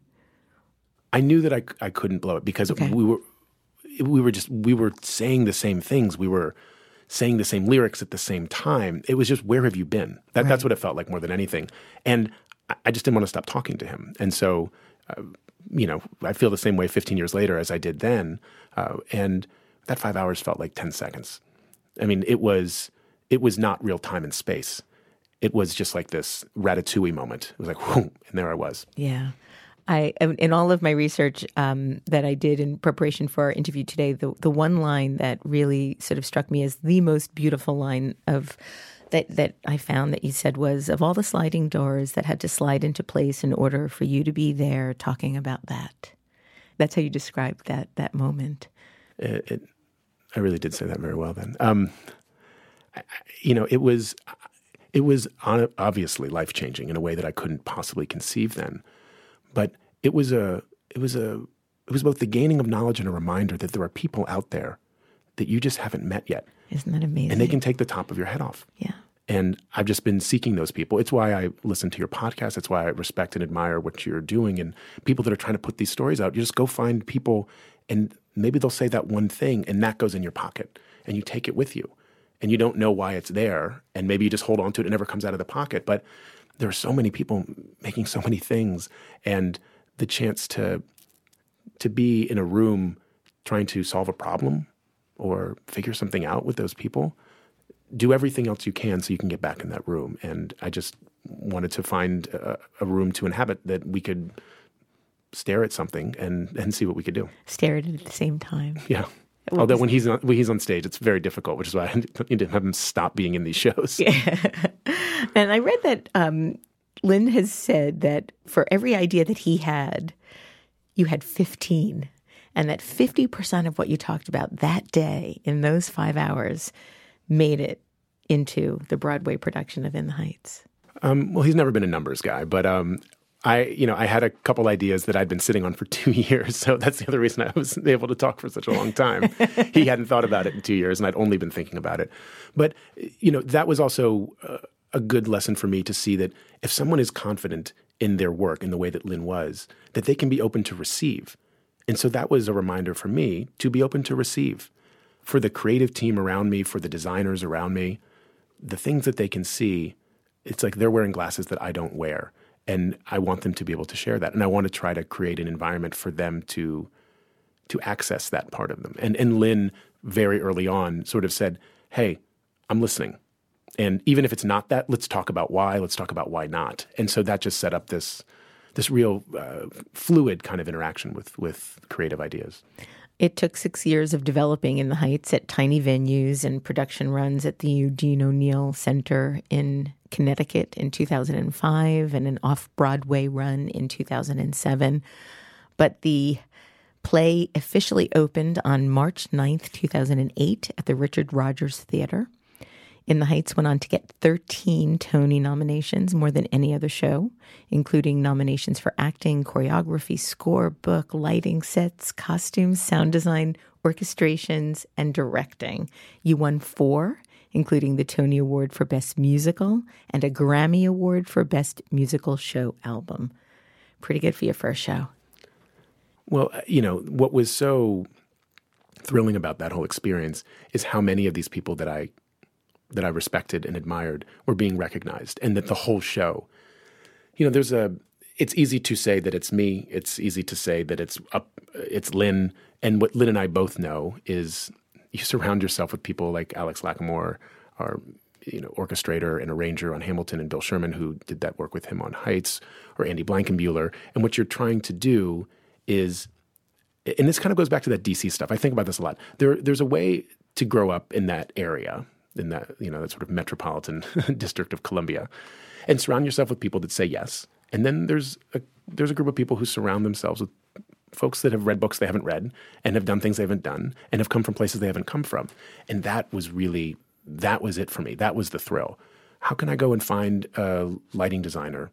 I knew that I, I couldn't blow it because okay. we were we were just we were saying the same things. We were saying the same lyrics at the same time. It was just, where have you been? That, right. That's what it felt like more than anything. And I, I just didn't want to stop talking to him. And so, uh, you know, I feel the same way fifteen years later as I did then. Uh, and that five hours felt like ten seconds. I mean, it was it was not real time and space. It was just like this Ratatouille moment. It was like, whoom, and there I was. Yeah. I, in all of my research um, that I did in preparation for our interview today, the the one line that really sort of struck me as the most beautiful line of that that I found that you said was, of all the sliding doors that had to slide into place in order for you to be there talking about that. That's how you described that that moment. It, it, I really did say that very well then. Um, I, you know, it was it was obviously life-changing in a way that I couldn't possibly conceive then. But it was a, it was a, it was both the gaining of knowledge and a reminder that there are people out there that you just haven't met yet. Isn't that amazing? And they can take the top of your head off. Yeah. And I've just been seeking those people. It's why I listen to your podcast. It's why I respect and admire what you're doing. And people that are trying to put these stories out, you just go find people, and maybe they'll say that one thing, and that goes in your pocket, and you take it with you. And you don't know why it's there, and maybe you just hold on to it. It never comes out of the pocket. But there are so many people making so many things, and the chance to to be in a room trying to solve a problem or figure something out with those people, do everything else you can so you can get back in that room. And I just wanted to find a, a room to inhabit that we could stare at something and, and see what we could do. Stare at it at the same time. Yeah. Although when he's on, when he's on stage, it's very difficult, which is why I didn't have him stop being in these shows. Yeah. And I read that um, Lin has said that for every idea that he had, you had fifteen, and that fifty percent of what you talked about that day in those five hours made it into the Broadway production of In the Heights. Um, well, he's never been a numbers guy, but um, I, you know, I had a couple ideas that I'd been sitting on for two years. So that's the other reason I was able to talk for such a long time. He hadn't thought about it in two years, and I'd only been thinking about it. But, you know, that was also uh, a good lesson for me to see that if someone is confident in their work in the way that Lin was, that they can be open to receive. And so that was a reminder for me to be open to receive. For the creative team around me, for the designers around me, the things that they can see, it's like they're wearing glasses that I don't wear. And I want them to be able to share that. And I want to try to create an environment for them to to access that part of them. And and Lin, very early on, sort of said, hey, I'm listening. And even if it's not that, let's talk about why. Let's talk about why not. And so that just set up this this real uh, fluid kind of interaction with with creative ideas. It took six years of developing In the Heights at tiny venues and production runs at the Eugene O'Neill Center in Connecticut in two thousand five and an off-Broadway run in two thousand seven. But the play officially opened on March ninth, two thousand eight at the Richard Rogers Theater. In the Heights went on to get thirteen Tony nominations, more than any other show, including nominations for acting, choreography, score, book, lighting, sets, costumes, sound design, orchestrations, and directing. You won four, including the Tony Award for Best Musical and a Grammy Award for Best Musical Show Album. Pretty good for your first show. Well, you know, what was so thrilling about that whole experience is how many of these people that I that I respected and admired were being recognized, and that the whole show, you know, there's a, it's easy to say that it's me. It's easy to say that it's up, it's Lynn. And what Lynn and I both know is you surround yourself with people like Alex Lacamoire, our, you know, orchestrator and arranger on Hamilton, and Bill Sherman, who did that work with him on Heights, or Andy Blankenbuehler. And what you're trying to do is, and this kind of goes back to that D C stuff. I think about this a lot. There, there's a way to grow up in that area, in that, you know, that sort of metropolitan district of Columbia, and surround yourself with people that say yes. And then there's a, there's a group of people who surround themselves with folks that have read books they haven't read and have done things they haven't done and have come from places they haven't come from. And that was really, that was it for me. That was the thrill. How can I go and find a lighting designer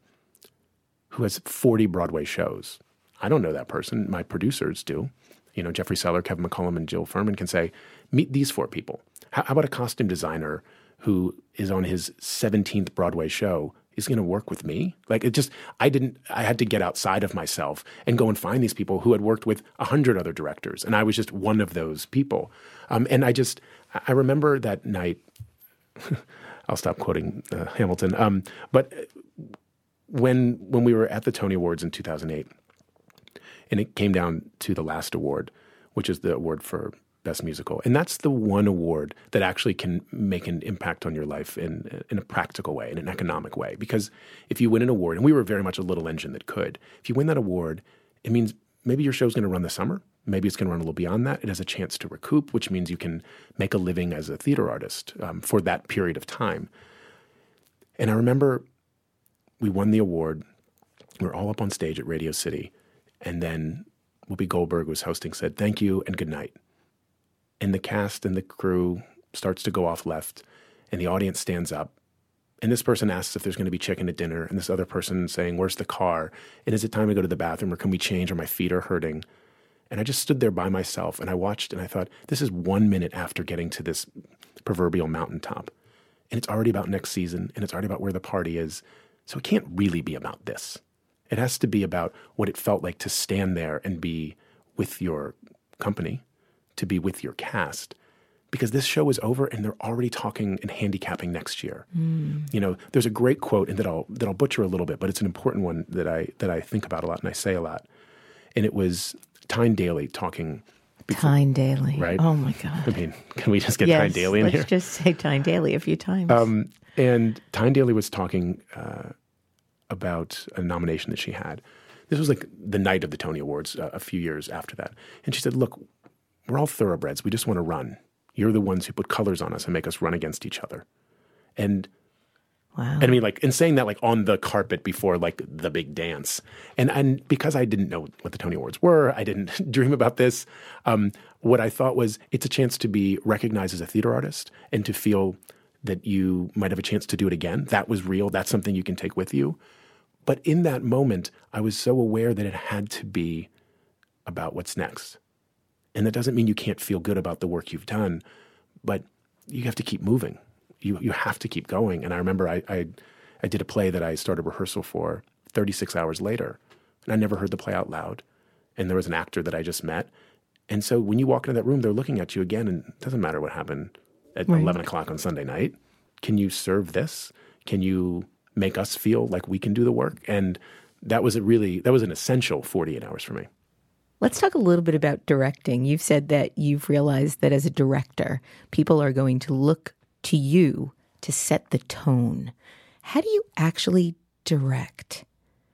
who has forty Broadway shows? I don't know that person. My producers do. You know, Jeffrey Seller, Kevin McCollum, and Jill Furman can say, meet these four people. How, how about a costume designer who is on his seventeenth Broadway show is going to work with me? Like, it just, I didn't, I had to get outside of myself and go and find these people who had worked with a hundred other directors. And I was just one of those people. Um, and I just, I remember that night, I'll stop quoting uh, Hamilton. Um, but when, when we were at the Tony Awards in two thousand eight, and it came down to the last award, which is the award for Best Musical. And that's the one award that actually can make an impact on your life in, in a practical way, in an economic way. Because if you win an award, and we were very much a little engine that could, if you win that award, it means maybe your show's going to run the summer. Maybe it's going to run a little beyond that. It has a chance to recoup, which means you can make a living as a theater artist um, for that period of time. And I remember we won the award. We were all up on stage at Radio City. And then Whoopi Goldberg was hosting, said, thank you and good night. And the cast and the crew starts to go off left, and the audience stands up. And this person asks if there's going to be chicken at dinner, and this other person saying, where's the car? And is it time to go to the bathroom, or can we change, or my feet are hurting? And I just stood there by myself, and I watched, and I thought, this is one minute after getting to this proverbial mountaintop. And it's already about next season, and it's already about where the party is. So it can't really be about this. It has to be about what it felt like to stand there and be with your company, to be with your cast, because this show is over and they're already talking and handicapping next year. Mm. You know, there's a great quote, and that I'll that I'll butcher a little bit, but it's an important one that I that I think about a lot and I say a lot. And it was Tyne Daly talking. Before, Tyne Daly, right? Oh my God! I mean, can we just get yes, Tyne Daly in let's here? Let's just say Tyne Daly a few times. Um, and Tyne Daly was talking uh, about a nomination that she had. This was like the night of the Tony Awards, uh, a few years after that. And she said, look, we're all thoroughbreds. We just want to run. You're the ones who put colors on us and make us run against each other. And wow. And I mean, like, and saying that like on the carpet before like the big dance. And and because I didn't know what the Tony Awards were, I didn't dream about this. Um, what I thought was it's a chance to be recognized as a theater artist and to feel that you might have a chance to do it again. That was real. That's something you can take with you. But in that moment, I was so aware that it had to be about what's next. And that doesn't mean you can't feel good about the work you've done, but you have to keep moving. You you have to keep going. And I remember I, I I did a play that I started rehearsal for thirty-six hours later, and I never heard the play out loud. And there was an actor that I just met. And so when you walk into that room, they're looking at you again, and it doesn't matter what happened at right. eleven o'clock on Sunday night. Can you serve this? Can you make us feel like we can do the work? And that was a really, that was an essential forty-eight hours for me. Let's talk a little bit about directing. You've said that you've realized that as a director, people are going to look to you to set the tone. How do you actually direct?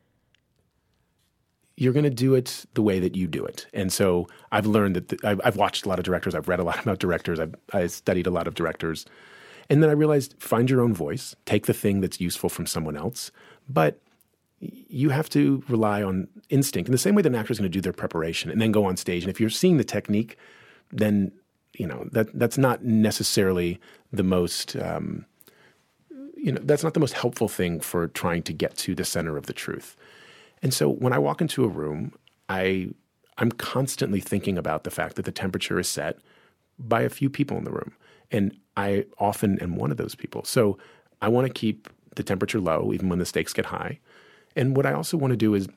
You're going to do it the way that you do it. And so I've learned that the, I've, I've watched a lot of directors. I've read a lot about directors. I've I studied a lot of directors. And then I realized, find your own voice. Take the thing that's useful from someone else. But you have to rely on instinct in the same way that an actor is going to do their preparation and then go on stage. And if you're seeing the technique, then, you know, that that's not necessarily the most, um, you know, that's not the most helpful thing for trying to get to the center of the truth. And so when I walk into a room, I I'm constantly thinking about the fact that the temperature is set by a few people in the room. And I often am one of those people. So I want to keep the temperature low, even when the stakes get high. And what I also want to do is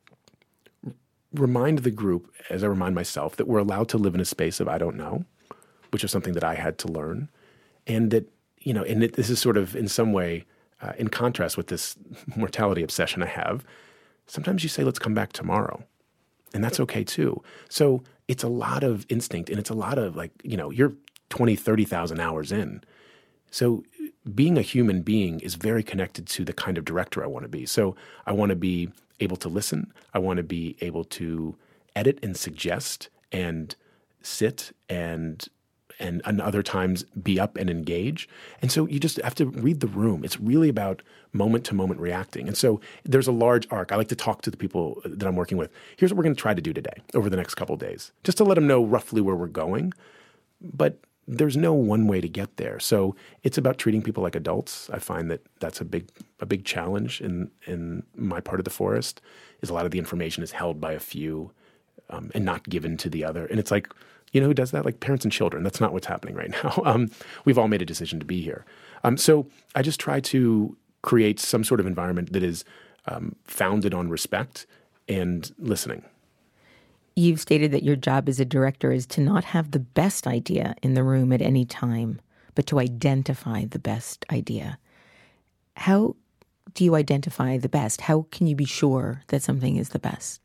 remind the group, as I remind myself, that we're allowed to live in a space of I don't know, which is something that I had to learn. And that, you know, and it, this is sort of in some way uh, in contrast with this mortality obsession I have. Sometimes you say, let's come back tomorrow. And that's okay too. So it's a lot of instinct, and it's a lot of like, you know, you're twenty, thirty thousand hours in. So being a human being is very connected to the kind of director I want to be. So I want to be able to listen. I want to be able to edit and suggest and sit and and, and other times be up and engage. And so you just have to read the room. It's really about moment-to-moment reacting. And so there's a large arc. I like to talk to the people that I'm working with. Here's what we're going to try to do today over the next couple of days, just to let them know roughly where we're going. But there's no one way to get there. So it's about treating people like adults. I find that that's a big a big challenge in, in my part of the forest, is a lot of the information is held by a few um, and not given to the other. And it's like, you know who does that? Like parents and children. That's not what's happening right now. Um, we've all made a decision to be here. Um, so I just try to create some sort of environment that is um, founded on respect and listening. You've stated that your job as a director is to not have the best idea in the room at any time, but to identify the best idea. How do you identify the best? How can you be sure that something is the best?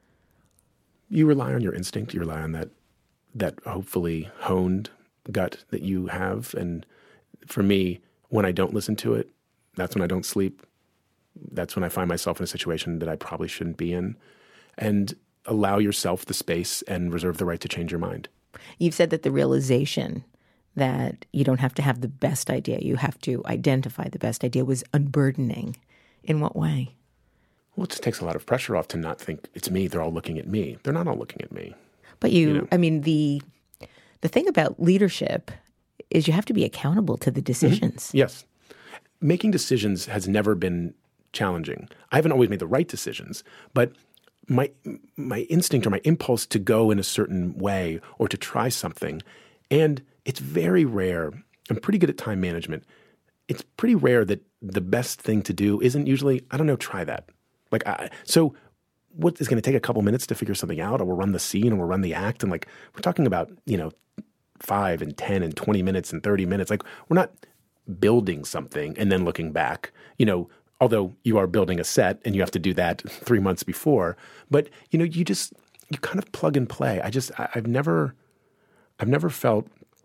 You rely on your instinct. You rely on that that hopefully honed gut that you have. And for me, when I don't listen to it, that's when I don't sleep. That's when I find myself in a situation that I probably shouldn't be in. And allow yourself the space and reserve the right to change your mind. You've said that the realization that you don't have to have the best idea, you have to identify the best idea, was unburdening. In what way? Well, it just takes a lot of pressure off to not think it's me. They're all looking at me. They're not all looking at me. But you, you know? I mean, the the thing about leadership is you have to be accountable to the decisions. Mm-hmm. Yes. Making decisions has never been challenging. I haven't always made the right decisions, but my my instinct or my impulse to go in a certain way or to try something, and it's very rare. I'm pretty good at time management. It's pretty rare that the best thing to do isn't usually, I don't know, try that. Like, I, so what is going to take a couple minutes to figure something out, or we'll run the scene, or we'll run the act, and like we're talking about, you know, five and ten and twenty minutes and thirty minutes. Like we're not building something and then looking back, you know. Although you are building a set and you have to do that three months before, but you know, you just you kind of plug and play. I just I, I've never I've never felt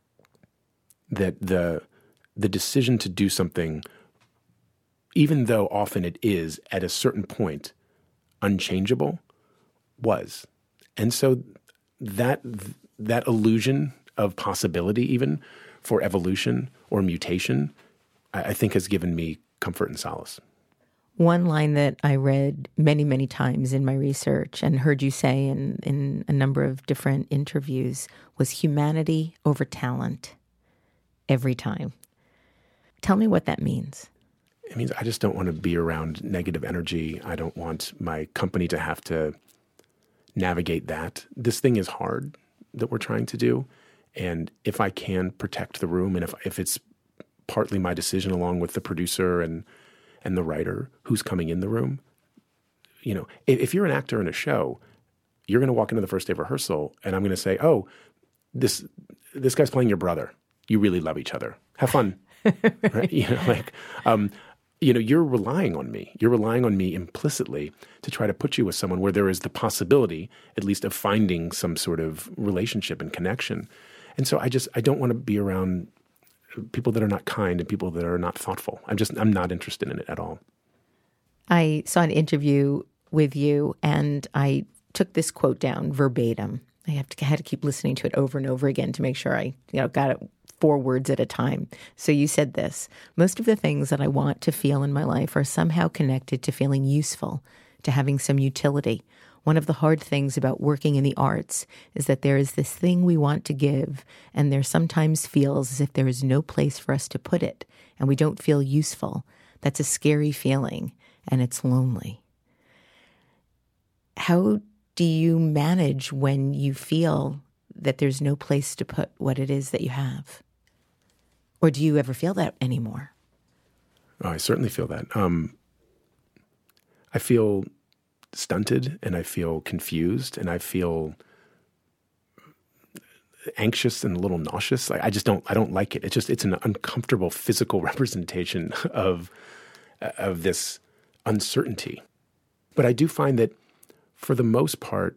that the the decision to do something, even though often it is at a certain point unchangeable, was. And so that that illusion of possibility, even for evolution or mutation, I, I think has given me comfort and solace. One line that I read many, many times in my research and heard you say in, in a number of different interviews was humanity over talent every time. Tell me what that means. It means I just don't want to be around negative energy. I don't want my company to have to navigate that. This thing is hard that we're trying to do. And if I can protect the room, and if if it's partly my decision along with the producer and and the writer who's coming in the room, you know, if, if you're an actor in a show, you're going to walk into the first day of rehearsal and I'm going to say, oh, this this guy's playing your brother. You really love each other. Have fun. Right? You know, like, um, you know, you're relying on me. You're relying on me implicitly to try to put you with someone where there is the possibility, at least, of finding some sort of relationship and connection. And so I just, I don't want to be around people that are not kind and people that are not thoughtful. I'm just, I'm not interested in it at all. I saw an interview with you and I took this quote down verbatim. I have to, I had to keep listening to it over and over again to make sure I, you know, got it four words at a time. So you said this: most of the things that I want to feel in my life are somehow connected to feeling useful, to having some utility. One of the hard things about working in the arts is that there is this thing we want to give, and there sometimes feels as if there is no place for us to put it, and we don't feel useful. That's a scary feeling, and it's lonely. How do you manage when you feel that there's no place to put what it is that you have? Or do you ever feel that anymore? Oh, I certainly feel that. Um, I feel stunted, and I feel confused, and I feel anxious and a little nauseous. Like I just don't, I don't like it. It's just, it's an uncomfortable physical representation of, of this uncertainty. But I do find that for the most part,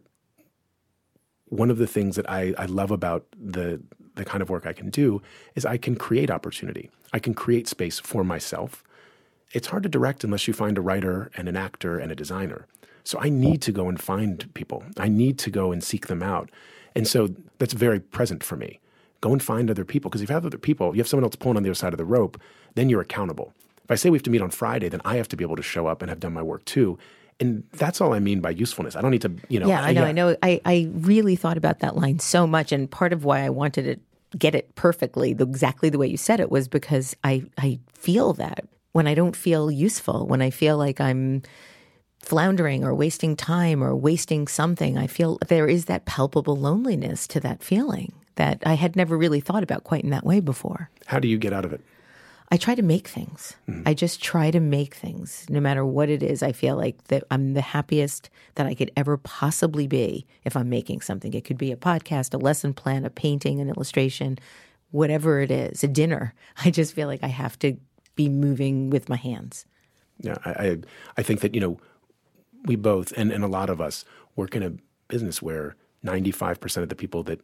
one of the things that I, I love about the the kind of work I can do is I can create opportunity. I can create space for myself. It's hard to direct unless you find a writer and an actor and a designer. So I need to go and find people. I need to go and seek them out. And so that's very present for me. Go and find other people, because if you have other people, you have someone else pulling on the other side of the rope, then you're accountable. If I say we have to meet on Friday, then I have to be able to show up and have done my work too. And that's all I mean by usefulness. I don't need to, you know. Yeah, I know. Yeah. I know. I, I really thought about that line so much. And part of why I wanted to get it perfectly, the, exactly the way you said it, was because I, I feel that when I don't feel useful, when I feel like I'm floundering or wasting time or wasting something, I feel there is that palpable loneliness to that feeling that I had never really thought about quite in that way before. How do you get out of it? I try to make things. Mm-hmm. I just try to make things. No matter what it is, I feel like that I'm the happiest that I could ever possibly be if I'm making something. It could be a podcast, a lesson plan, a painting, an illustration, whatever it is, a dinner. I just feel like I have to be moving with my hands. Yeah, I I, I think that, you know, we both, and, and a lot of us, work in a business where ninety-five percent of the people that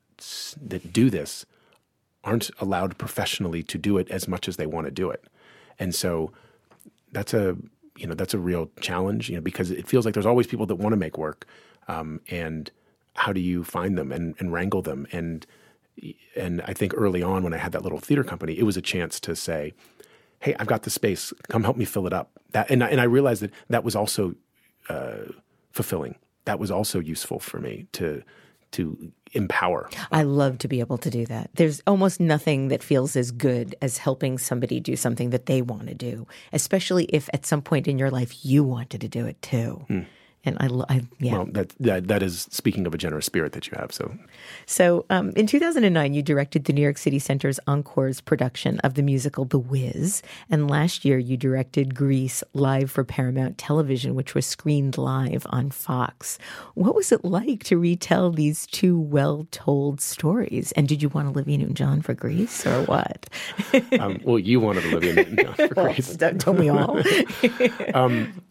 that do this aren't allowed professionally to do it as much as they want to do it. And so that's a, you know, that's a real challenge, you know, because it feels like there's always people that want to make work. Um, and how do you find them and, and wrangle them? And, and I think early on when I had that little theater company, it was a chance to say, hey, I've got the space, come help me fill it up. That, and I, and I realized that that was also uh, fulfilling. That was also useful for me to, to empower. I love to be able to do that. There's almost nothing that feels as good as helping somebody do something that they want to do, especially if at some point in your life you wanted to do it too. Hmm. And I, I yeah. Well, that, that that is speaking of a generous spirit that you have. So, so um, in two thousand nine, you directed the New York City Center's Encore's production of the musical The Wiz, and last year you directed Grease live for Paramount Television, which was screened live on Fox. What was it like to retell these two well-told stories? And did you want Olivia Newton-John for Grease, or what? um, well, you wanted Olivia Newton-John for Grease. Well, don't we all? um,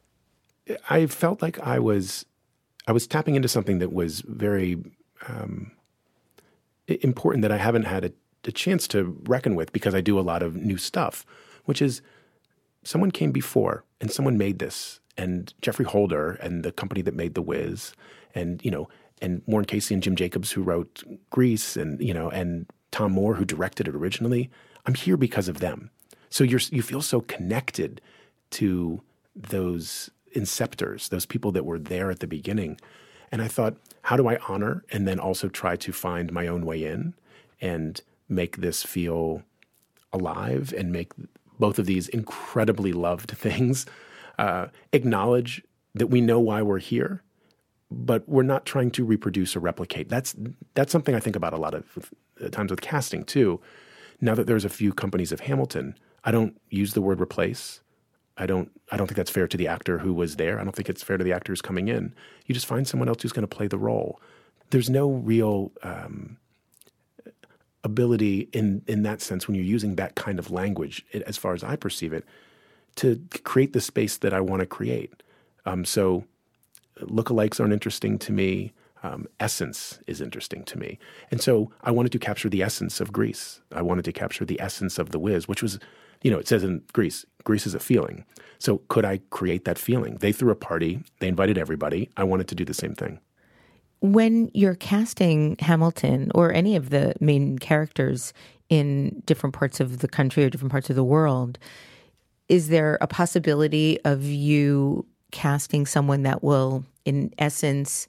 I felt like I was, I was tapping into something that was very um, important that I haven't had a, a chance to reckon with because I do a lot of new stuff, which is someone came before and someone made this, and Jeffrey Holder and the company that made The Wiz, and you know, and Warren Casey and Jim Jacobs who wrote Grease, and you know, and Tom Moore who directed it originally. I'm here because of them. So you're you feel so connected to those inceptors, those people that were there at the beginning. And I thought, how do I honor and then also try to find my own way in and make this feel alive and make both of these incredibly loved things uh, acknowledge that we know why we're here, but we're not trying to reproduce or replicate. That's that's something I think about a lot of uh, times with casting too. Now that there's a few companies of Hamilton, I don't use the word replace. I don't I don't think that's fair to the actor who was there. I don't think it's fair to the actor who's coming in. You just find someone else who's going to play the role. There's no real um, ability in, in that sense when you're using that kind of language, as far as I perceive it, to create the space that I want to create. Um, so lookalikes aren't interesting to me. Um, essence is interesting to me. And so I wanted to capture the essence of Grease. I wanted to capture the essence of The Wiz, which was, you know, it says in Grease, Grease is a feeling. So could I create that feeling? They threw a party. They invited everybody. I wanted to do the same thing. When you're casting Hamilton or any of the main characters in different parts of the country or different parts of the world, is there a possibility of you casting someone that will, in essence,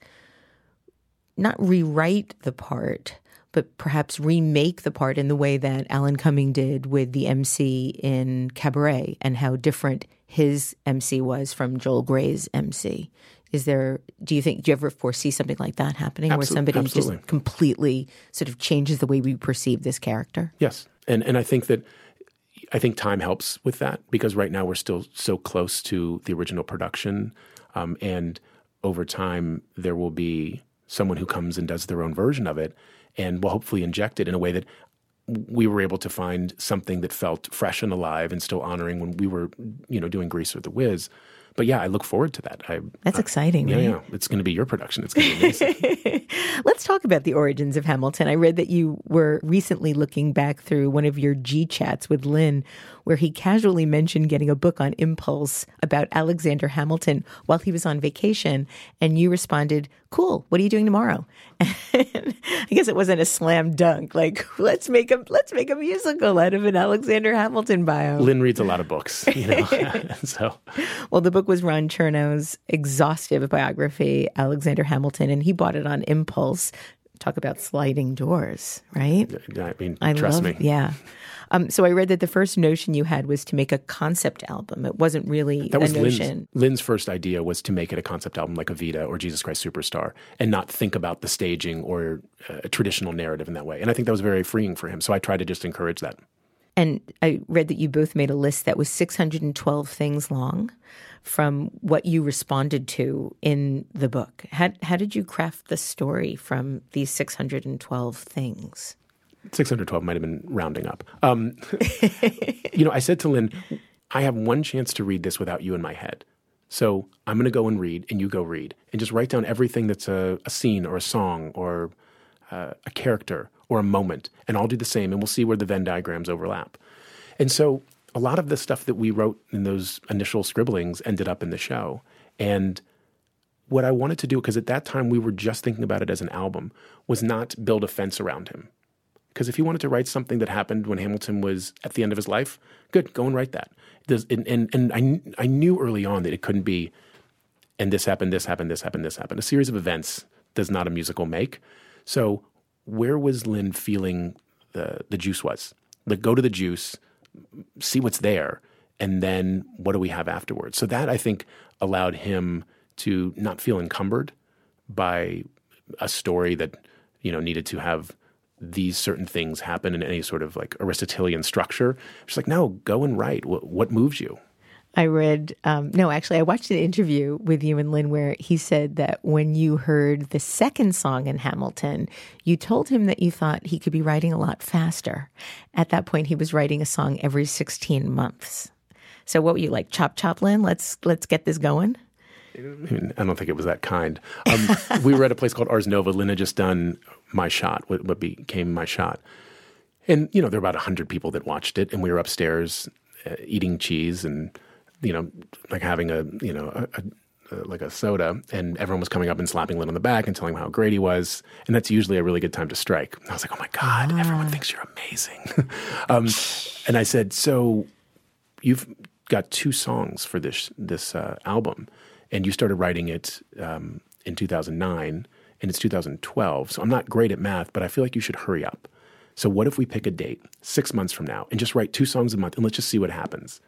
not rewrite the part, but perhaps remake the part in the way that Alan Cumming did with the M C in Cabaret and how different his M C was from Joel Grey's M C? Is there, do you think, do you ever foresee something like that happening Absol- where somebody absolutely. just completely sort of changes the way we perceive this character? Yes. And and I think that, I think time helps with that because right now we're still so close to the original production. Um, and over time, there will be someone who comes and does their own version of it and will hopefully inject it in a way that we were able to find something that felt fresh and alive and still honoring when we were, you know, doing Grease or The Wiz. But yeah, I look forward to that. I, That's I, exciting, yeah, right? Yeah, it's going to be your production. It's going to be amazing. Let's talk about the origins of Hamilton. I read that you were recently looking back through one of your G chats with Lin, where he casually mentioned getting a book on impulse about Alexander Hamilton while he was on vacation, and you responded, "Cool, what are you doing tomorrow?" And I guess it wasn't a slam dunk, like let's make a let's make a musical out of an Alexander Hamilton bio. Lin reads a lot of books, you know. so, well, the book was Ron Chernow's exhaustive biography, Alexander Hamilton, and he bought it on impulse. Talk about sliding doors, right? I mean, I trust love, me. Yeah. Um, so I read that the first notion you had was to make a concept album. It wasn't really That was a notion. Lynn's, Lynn's first idea was to make it a concept album like Evita or Jesus Christ Superstar and not think about the staging or uh, a traditional narrative in that way. And I think that was very freeing for him. So I tried to just encourage that. And I read that you both made a list that was six hundred twelve things long from what you responded to in the book. How, how did you craft the story from these six hundred twelve things? six hundred twelve might have been rounding up. Um, you know, I said to Lynn, I have one chance to read this without you in my head. So I'm going to go and read, and you go read, and just write down everything that's a, a scene or a song or uh, a character or a moment, and I'll do the same, and we'll see where the Venn diagrams overlap. And so a lot of the stuff that we wrote in those initial scribblings ended up in the show. And what I wanted to do, because at that time we were just thinking about it as an album, was not build a fence around him. Because if you wanted to write something that happened when Hamilton was at the end of his life, good, go and write that. Does, and and, and I, I knew early on that it couldn't be, and this happened, this happened, this happened, this happened. A series of events does not a musical make. So where was Lynn feeling the, the juice was? Like, go to the juice, see what's there, and then what do we have afterwards? So that, I think, allowed him to not feel encumbered by a story that, you know, needed to have these certain things happen in any sort of like Aristotelian structure. Just like, no, go and write. What, what moves you? I read, um, no, actually, I watched an interview with you and Lynn where he said that when you heard the second song in Hamilton, you told him that you thought he could be writing a lot faster. At that point, he was writing a song every sixteen months. So what were you like, chop, chop, Lynn? Let's, let's get this going? I mean, I don't think it was that kind. Um, we were at a place called Ars Nova. Lynn had just done My Shot, what, what became My Shot. And, you know, there were about one hundred people that watched it, and we were upstairs uh, eating cheese and, you know, like having a, you know, a, a, a, like a soda, and everyone was coming up and slapping Lynn on the back and telling him how great he was. And that's usually a really good time to strike. And I was like, oh my God, ah. everyone thinks you're amazing. um, and I said, so you've got two songs for this, this uh, album. And you started writing it um, in two thousand nine, and it's two thousand twelve. So I'm not great at math, but I feel like you should hurry up. So what if we pick a date six months from now and just write two songs a month, and let's just see what happens?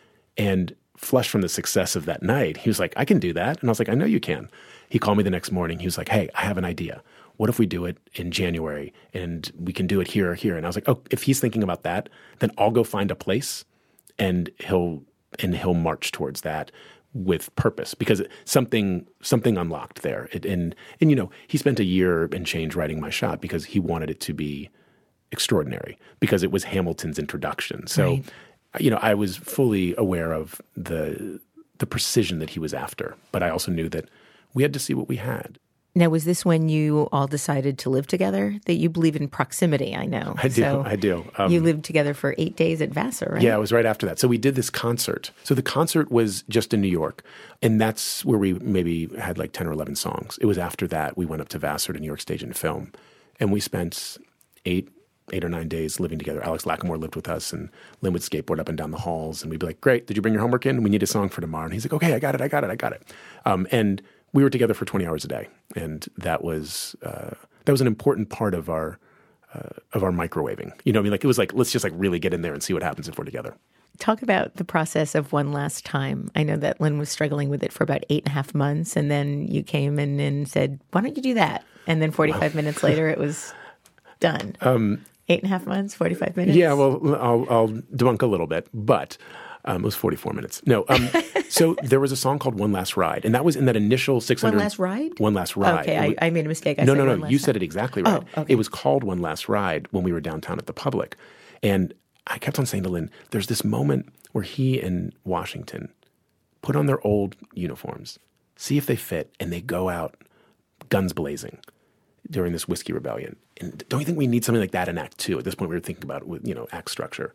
And flushed from the success of that night, he was like, I can do that. And I was like, I know you can. He called me the next morning. He was like, hey, I have an idea. What if we do it in January, and we can do it here or here? And I was like, oh, if he's thinking about that, then I'll go find a place, and he'll and he'll march towards that with purpose, because something something unlocked there. It, and, and, you know, he spent a year and change writing My Shot because he wanted it to be extraordinary, because it was Hamilton's introduction. So, right. you know, I was fully aware of the the precision that he was after, but I also knew that we had to see what we had. Now, was this when you all decided to live together? That you believe in proximity, I know. I do, so I do. Um, you lived together for eight days at Vassar, right? Yeah, it was right after that. So we did this concert. So the concert was just in New York, and that's where we maybe had like ten or eleven songs. It was after that we went up to Vassar to New York Stage and Film, and we spent eight eight or nine days living together. Alex Lacamoire lived with us, and Lynn would skateboard up and down the halls, and we'd be like, great, did you bring your homework in? We need a song for tomorrow. And he's like, okay, I got it, I got it, I got it. Um, and we were together for twenty hours a day, and that was uh, that was an important part of our uh, of our microwaving. You know, what I mean, like it was like, let's just like really get in there and see what happens if we're together. Talk about the process of One Last Time. I know that Lynn was struggling with it for about eight and a half months, and then you came in and said, why don't you do that? And then forty-five well, minutes later, it was done. Um, eight and a half months, forty-five minutes? Yeah, well, I'll, I'll debunk a little bit, but um, it was forty-four minutes. No, um, so there was a song called One Last Ride, and that was in that initial six hundred... One Last Ride? One Last Ride. Okay, I, I made a mistake. I no, said no, no, One Last you Time. said it exactly right. Oh, okay. It was called One Last Ride when we were downtown at the Public. And I kept on saying to Lynn, there's this moment where he and Washington put on their old uniforms, see if they fit, and they go out guns blazing during this whiskey rebellion. And don't you think we need something like that in Act Two? At this point, we were thinking about, with, you know, act structure.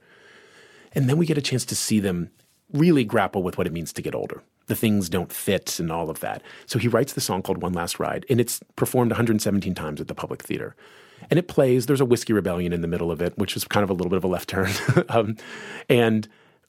And then we get a chance to see them really grapple with what it means to get older. The things don't fit and all of that. So he writes the song called One Last Ride, and it's performed one hundred seventeen times at the Public Theater. And it plays, there's a whiskey rebellion in the middle of it, which is kind of a little bit of a left turn. um, and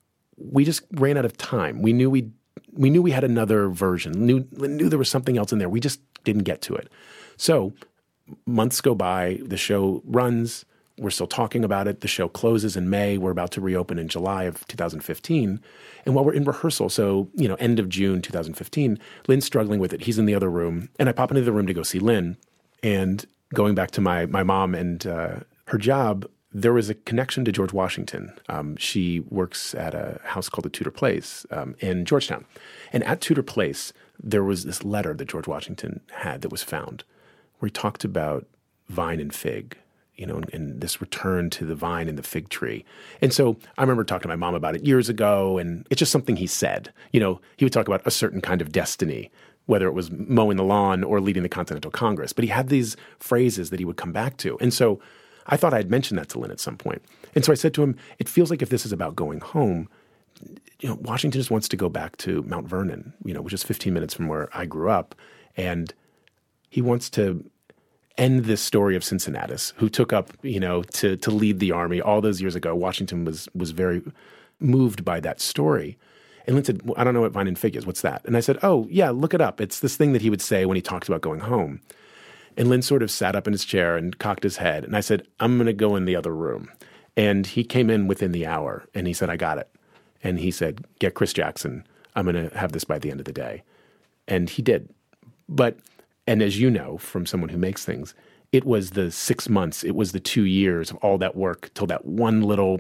we just ran out of time. We knew we we knew we had another version, knew, knew there was something else in there. We just didn't get to it. So months go by, the show runs, we're still talking about it. The show closes in May. We're about to reopen in July of two thousand fifteen. And while we're in rehearsal, so, you know, end of June two thousand fifteen, Lynn's struggling with it. He's in the other room. And I pop into the room to go see Lynn. And going back to my my mom and uh, her job, there was a connection to George Washington. Um, she works at a house called the Tudor Place um, in Georgetown. And at Tudor Place, there was this letter that George Washington had that was found where he talked about vine and fig, you know, and, and this return to the vine and the fig tree. And so I remember talking to my mom about it years ago, and it's just something he said. You know, he would talk about a certain kind of destiny, whether it was mowing the lawn or leading the Continental Congress. But he had these phrases that he would come back to. And so I thought I had mentioned that to Lynn at some point. And so I said to him, it feels like if this is about going home, you know, Washington just wants to go back to Mount Vernon, you know, which is fifteen minutes from where I grew up. And he wants to end this story of Cincinnatus, who took up, you know, to to lead the army all those years ago. Washington was was very moved by that story. And Lynn said, well, I don't know what vine and fig is. What's that? And I said, oh, yeah, look it up. It's this thing that he would say when he talks about going home. And Lynn sort of sat up in his chair and cocked his head. And I said, I'm going to go in the other room. And he came in within the hour, and he said, I got it. And he said, get Chris Jackson. I'm going to have this by the end of the day. And he did. But, and as you know, from someone who makes things, it was the six months, it was the two years of all that work till that one little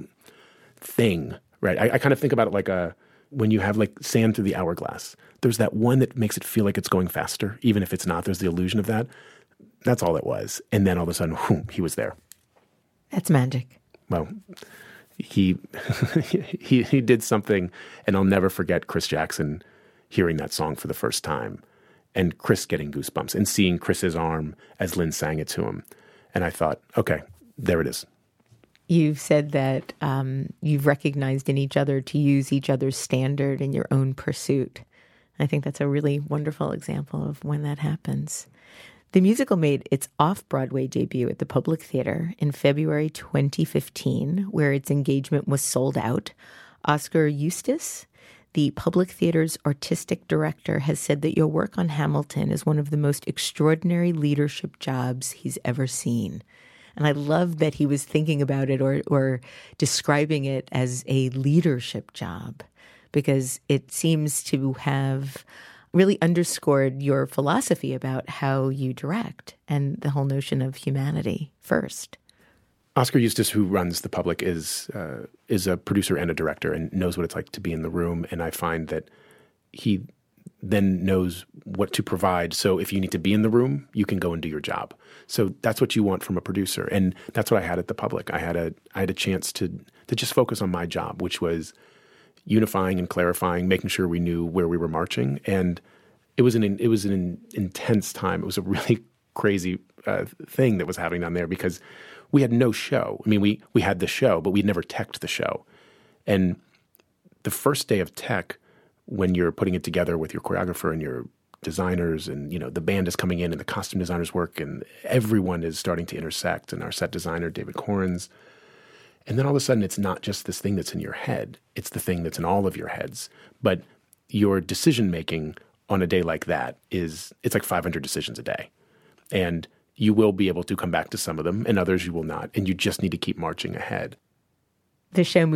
thing, right? I, I kind of think about it like a, when you have like sand through the hourglass, there's that one that makes it feel like it's going faster, even if it's not. There's the illusion of that. That's all it was. And then all of a sudden, whoom, he was there. That's magic. Well, he, he he did something, and I'll never forget Chris Jackson hearing that song for the first time, and Chris getting goosebumps, and seeing Chris's arm as Lynn sang it to him. And I thought, okay, there it is. You've said that um, you've recognized in each other to use each other's standard in your own pursuit. I think that's a really wonderful example of when that happens. The musical made its off-Broadway debut at the Public Theater in February twenty fifteen, where its engagement was sold out. Oscar Eustis, the Public Theater's artistic director, has said that your work on Hamilton is one of the most extraordinary leadership jobs he's ever seen. And I love that he was thinking about it or, or describing it as a leadership job, because it seems to have really underscored your philosophy about how you direct and the whole notion of humanity first. Oscar Eustis, who runs the Public, is uh, is a producer and a director and knows what it's like to be in the room. And I find that he then knows what to provide. So if you need to be in the room, you can go and do your job. So that's what you want from a producer. And that's what I had at the Public. I had a I had a chance to to just focus on my job, which was unifying and clarifying, making sure we knew where we were marching. And it was an it was an intense time. It was a really crazy uh, thing that was happening down there because we had no show. I mean, we we had the show, but we'd never teched the show. And the first day of tech, when you're putting it together with your choreographer and your designers, and you know the band is coming in and the costume designers work, and everyone is starting to intersect, and our set designer, David Corrins. And then all of a sudden, it's not just this thing that's in your head. It's the thing that's in all of your heads. But your decision-making on a day like that is, it's like five hundred decisions a day. And you will be able to come back to some of them, and others you will not. And you just need to keep marching ahead. The show moved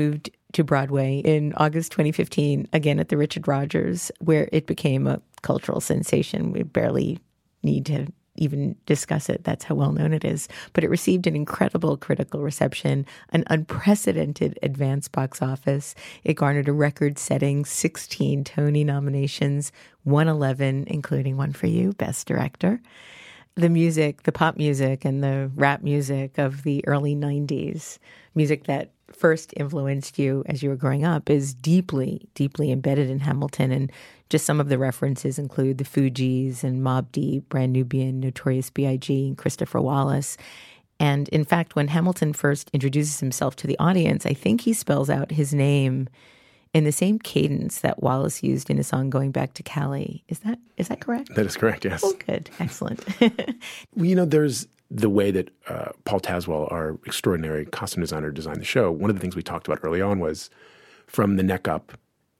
to Broadway in August twenty fifteen, again at the Richard Rodgers, where it became a cultural sensation. We barely need to even discuss it. That's how well known it is. But it received an incredible critical reception, an unprecedented advance box office. It garnered a record-setting sixteen Tony nominations, won eleven, including one for you, Best Director. The music, the pop music and the rap music of the early nineties, music that first influenced you as you were growing up, is deeply, deeply embedded in Hamilton. And just some of the references include the Fugees and Mobb Deep, Brand Nubian, Notorious B I G, and Christopher Wallace. And in fact, when Hamilton first introduces himself to the audience, I think he spells out his name in the same cadence that Wallace used in his song Going Back to Cali. Is that is that correct? That is correct, yes. Oh, good. Excellent. Well, you know, there's the way that uh, Paul Tazewell, our extraordinary costume designer, designed the show. One of the things we talked about early on was from the neck up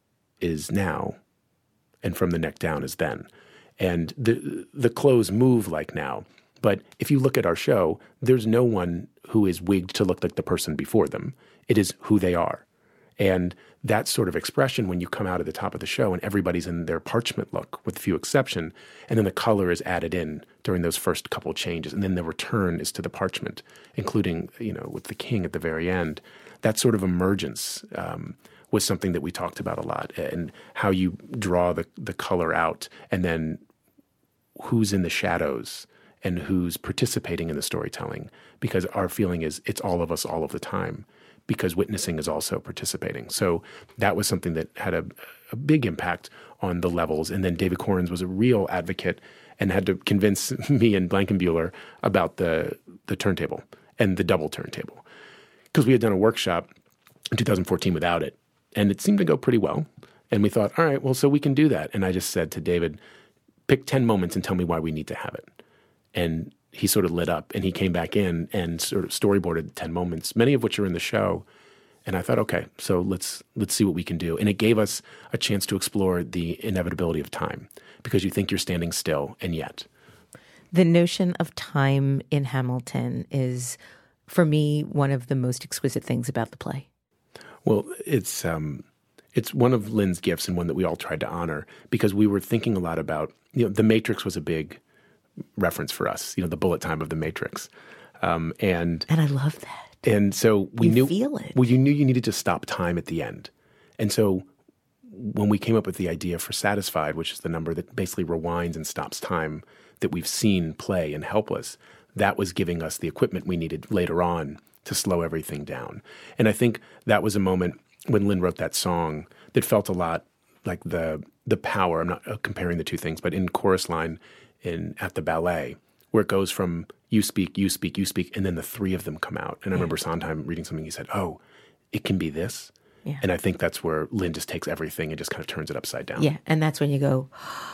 is now, and from the neck down is then. And the the clothes move like now. But if you look at our show, there's no one who is wigged to look like the person before them. It is who they are. And that sort of expression, when you come out at the top of the show and everybody's in their parchment look, with few exception, and then the color is added in during those first couple changes, and then the return is to the parchment, including, you know, with the king at the very end. That sort of emergence um, was something that we talked about a lot, and how you draw the, the color out, and then who's in the shadows and who's participating in the storytelling, because our feeling is it's all of us all of the time, because witnessing is also participating. So that was something that had a, a big impact on the levels. And then David Korins was a real advocate and had to convince me and Blankenbuehler about the the turntable and the double turntable, because we had done a workshop in two thousand fourteen without it, and it seemed to go pretty well. And we thought, all right, well, so we can do that. And I just said to David, pick ten moments and tell me why we need to have it. And he sort of lit up, and he came back in and sort of storyboarded ten moments, many of which are in the show. And I thought, okay, so let's let's see what we can do. And it gave us a chance to explore the inevitability of time, because you think you're standing still, and yet. The notion of time in Hamilton is, for me, one of the most exquisite things about the play. Well, it's um, it's one of Lynn's gifts, and one that we all tried to honor, because we were thinking a lot about, you know, The Matrix was a big reference for us, you know, the bullet time of The Matrix. Um, and and I love that. And so we you knew feel it. Well, you knew you needed to stop time at the end. And so when we came up with the idea for Satisfied, which is the number that basically rewinds and stops time that we've seen play in Helpless, that was giving us the equipment we needed later on to slow everything down. And I think that was a moment when Lynn wrote that song that felt a lot like the the power. I'm not comparing the two things, but in chorus line in At the Ballet, where it goes from you speak, you speak, you speak, and then the three of them come out. And I remember Sondheim reading something, he said, oh, it can be this? Yeah. And I think that's where Lynn just takes everything and just kind of turns it upside down. Yeah, and that's when you go,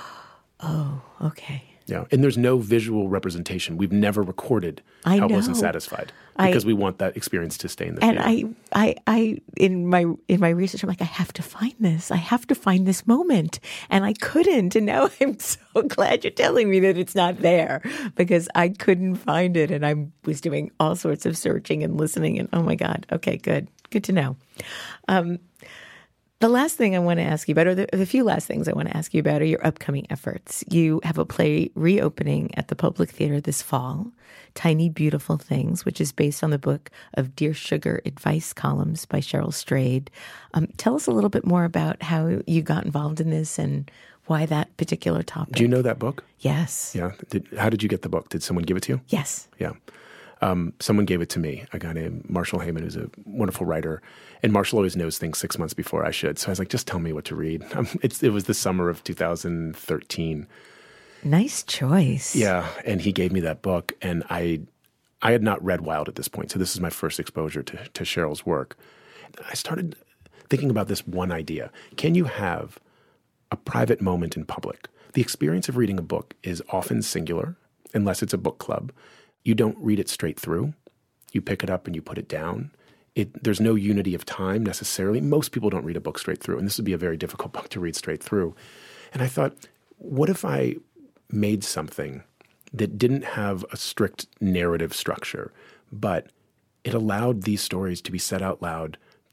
oh, okay. Yeah, and there's no visual representation. We've never recorded I how know. it wasn't satisfied, I, because we want that experience to stay in the and theater. And I, I, I, in my in my research, I'm like, I have to find this. I have to find this moment, and I couldn't. And now I'm so glad you're telling me that it's not there, because I couldn't find it, and I was doing all sorts of searching and listening. And oh my God, okay, good, good to know. Um, The last thing I want to ask you about, or the, the few last things I want to ask you about, are your upcoming efforts. You have a play reopening at the Public Theater this fall, Tiny Beautiful Things, which is based on the book of Dear Sugar Advice Columns by Cheryl Strayed. Um, tell us a little bit more about how you got involved in this and why that particular topic. Do you know that book? Yes. Yeah. Did, how did you get the book? Did someone give it to you? Yes. Yeah. Um, someone gave it to me, a guy named Marshall Heyman, who's a wonderful writer. And Marshall always knows things six months before I should. So I was like, just tell me what to read. Um, it's, it was the summer of two thousand thirteen. Nice choice. Yeah. And he gave me that book. And I I had not read Wilde at this point. So this is my first exposure to, to Cheryl's work. I started thinking about this one idea. Can you have a private moment in public? The experience of reading a book is often singular, unless it's a book club. You don't read it straight through. You pick it up and you put it down. It, there's no unity of time necessarily. Most people don't read a book straight through, and this would be a very difficult book to read straight through. And I thought, what if I made something that didn't have a strict narrative structure, but it allowed these stories to be said out loud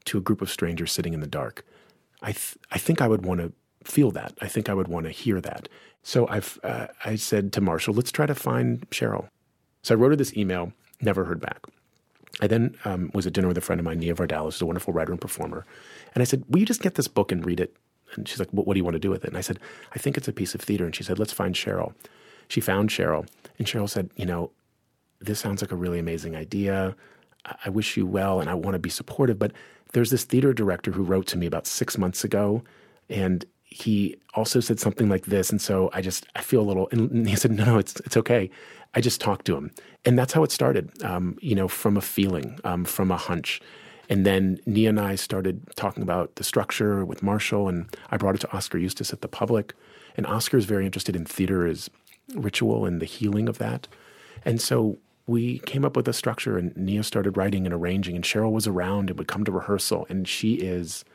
to a group of strangers sitting in the dark. I th- I think I would want to feel that. I think I would want to hear that. So I've uh, I said to Marshall, let's try to find Cheryl. So I wrote her this email, never heard back. I then um, was at dinner with a friend of mine, Nia Vardalos, who's a wonderful writer and performer. And I said, will you just get this book and read it? And she's like, what, what do you want to do with it? And I said, I think it's a piece of theater. And she said, let's find Cheryl. She found Cheryl. And Cheryl said, you know, this sounds like a really amazing idea. I, I wish you well, and I want to be supportive. But there's this theater director who wrote to me about six months ago, and he also said something like this. And so I just, I feel a little, and he said, no, no, it's it's okay. I just talked to him. And that's how it started, um, you know, from a feeling, um, from a hunch. And then Nia and I started talking about the structure with Marshall, and I brought it to Oscar Eustis at the Public. And Oscar is very interested in theater as ritual and the healing of that. And so we came up with a structure, and Nia started writing and arranging, and Cheryl was around and would come to rehearsal. And she is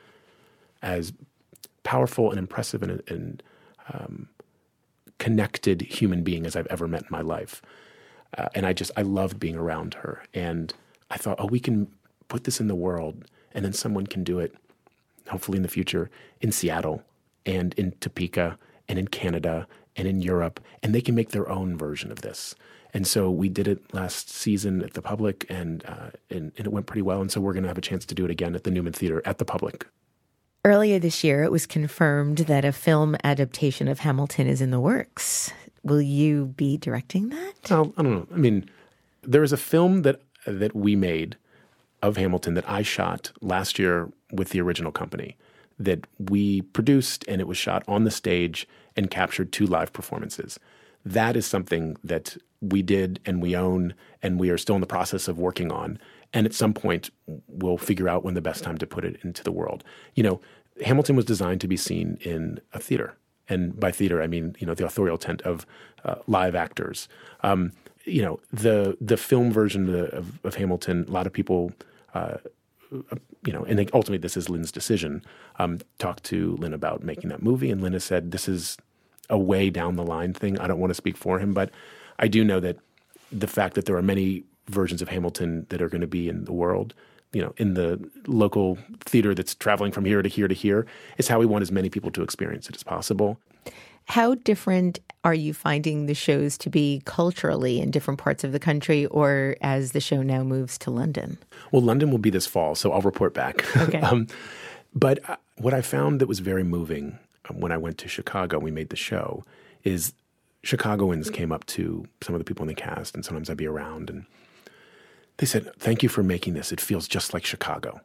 as powerful and impressive and, and um, connected human being as I've ever met in my life. Uh, and I just, I loved being around her. And I thought, oh, we can put this in the world, and then someone can do it, hopefully in the future, in Seattle and in Topeka and in Canada and in Europe, and they can make their own version of this. And so we did it last season at the Public, and, uh, and, and it went pretty well. And so we're going to have a chance to do it again at the Newman Theater at the Public. Earlier this year, it was confirmed that a film adaptation of Hamilton is in the works. Will you be directing that? Oh, I don't know. I mean, there is a film that that we made of Hamilton that I shot last year with the original company that we produced, and it was shot on the stage and captured two live performances. That is something that we did and we own, and we are still in the process of working on. And at some point, we'll figure out when the best time to put it into the world. You know, Hamilton was designed to be seen in a theater. And by theater, I mean, you know, the authorial tent of uh, live actors. Um, you know, the the film version of, of, of Hamilton, a lot of people, uh, you know, and ultimately this is Lin's decision, um, talked to Lin about making that movie. And Lin has said, this is a way down the line thing. I don't want to speak for him, but I do know that the fact that there are many versions of Hamilton that are going to be in the world, you know, in the local theater that's traveling from here to here to here, is how we want as many people to experience it as possible. How different are you finding the shows to be culturally in different parts of the country, or as the show now moves to London? Well, London will be this fall, so I'll report back. Okay. um, but what I found that was very moving when I went to Chicago, we made the show, is Chicagoans came up to some of the people in the cast, and sometimes I'd be around, and they said, thank you for making this. It feels just like Chicago.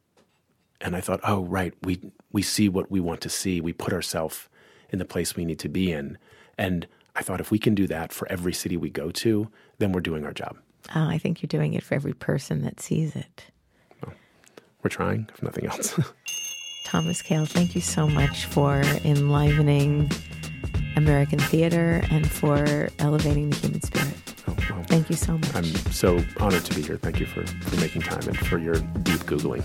And I thought, oh, right, we we see what we want to see. We put ourselves in the place we need to be in. And I thought, if we can do that for every city we go to, then we're doing our job. Oh, I think you're doing it for every person that sees it. Well, we're trying, if nothing else. Thomas Kail, thank you so much for enlivening American theater and for elevating the human spirit. Oh, well, thank you so much. I'm so honored to be here. Thank you for, for making time and for your deep Googling.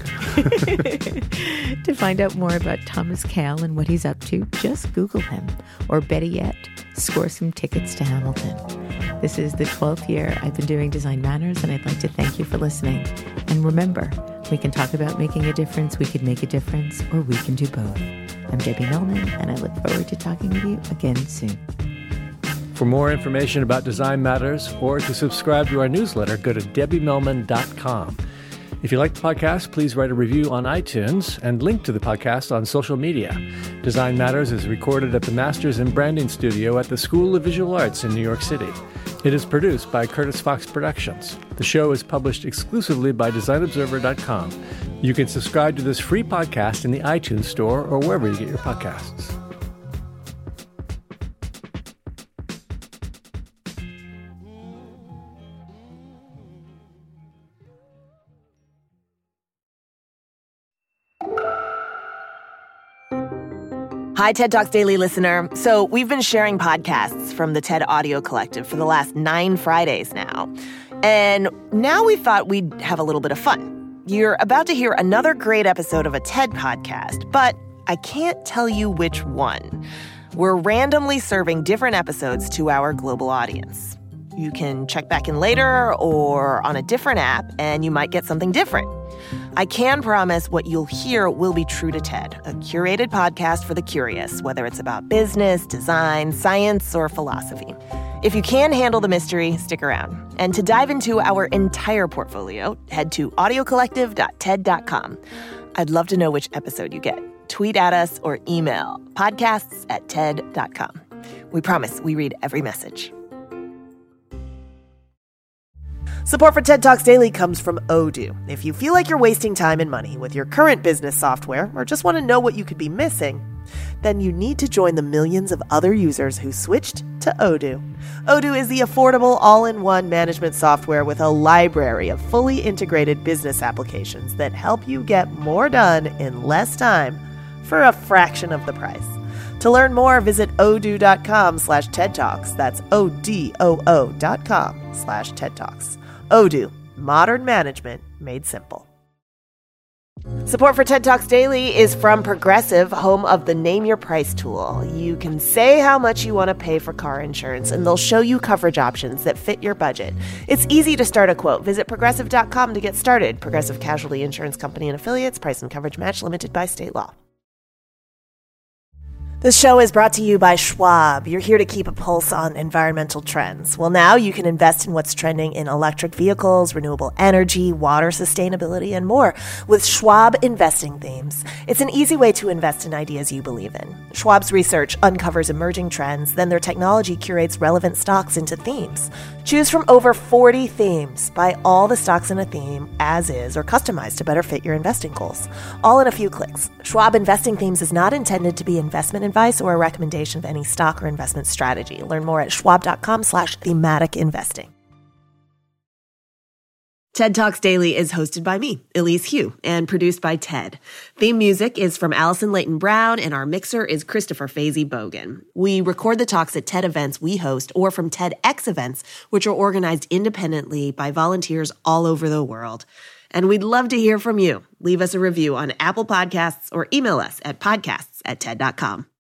To find out more about Thomas Kail and what he's up to, just Google him. Or better yet, score some tickets to Hamilton. This is the twelfth year I've been doing Design Matters, and I'd like to thank you for listening. And remember, we can talk about making a difference, we could make a difference, or we can do both. I'm Debbie Millman, and I look forward to talking with you again soon. For more information about Design Matters or to subscribe to our newsletter, go to debbie millman dot com. If you like the podcast, please write a review on iTunes and link to the podcast on social media. Design Matters is recorded at the Masters in Branding Studio at the School of Visual Arts in New York City. It is produced by Curtis Fox Productions. The show is published exclusively by design observer dot com. You can subscribe to this free podcast in the iTunes Store or wherever you get your podcasts. Hi, TED Talks Daily listener. So we've been sharing podcasts from the TED Audio Collective for the last nine Fridays now. And now we thought we'd have a little bit of fun. You're about to hear another great episode of a TED podcast, but I can't tell you which one. We're randomly serving different episodes to our global audience. You can check back in later or on a different app, and you might get something different. I can promise what you'll hear will be true to TED, a curated podcast for the curious, whether it's about business, design, science, or philosophy. If you can handle the mystery, stick around. And to dive into our entire portfolio, head to audio collective dot ted dot com. I'd love to know which episode you get. Tweet at us or email podcasts at ted dot com. We promise we read every message. Support for TED Talks Daily comes from Odoo. If you feel like you're wasting time and money with your current business software or just want to know what you could be missing, then you need to join the millions of other users who switched to Odoo. Odoo is the affordable all-in-one management software with a library of fully integrated business applications that help you get more done in less time for a fraction of the price. To learn more, visit odoo.com slash TED Talks. That's O-D-O-O dot com slash TED Talks. Odoo, modern management made simple. Support for TED Talks Daily is from Progressive, home of the Name Your Price tool. You can say how much you want to pay for car insurance, and they'll show you coverage options that fit your budget. It's easy to start a quote. Visit progressive dot com to get started. Progressive Casualty Insurance Company and Affiliates. Price and coverage match limited by state law. This show is brought to you by Schwab. You're here to keep a pulse on environmental trends. Well, now you can invest in what's trending in electric vehicles, renewable energy, water sustainability, and more with Schwab Investing Themes. It's an easy way to invest in ideas you believe in. Schwab's research uncovers emerging trends, then their technology curates relevant stocks into themes. Choose from over forty themes. Buy all the stocks in a theme as is or customized to better fit your investing goals. All in a few clicks. Schwab Investing Themes is not intended to be investment advice or a recommendation of any stock or investment strategy. Learn more at schwab.com slash thematic investing. TED Talks Daily is hosted by me, Elise Hu, and produced by TED. Theme music is from Allison Leighton Brown, and our mixer is Christopher Fazy Bogan. We record the talks at TED events we host or from TEDx events, which are organized independently by volunteers all over the world. And we'd love to hear from you. Leave us a review on Apple Podcasts or email us at podcasts at ted dot com.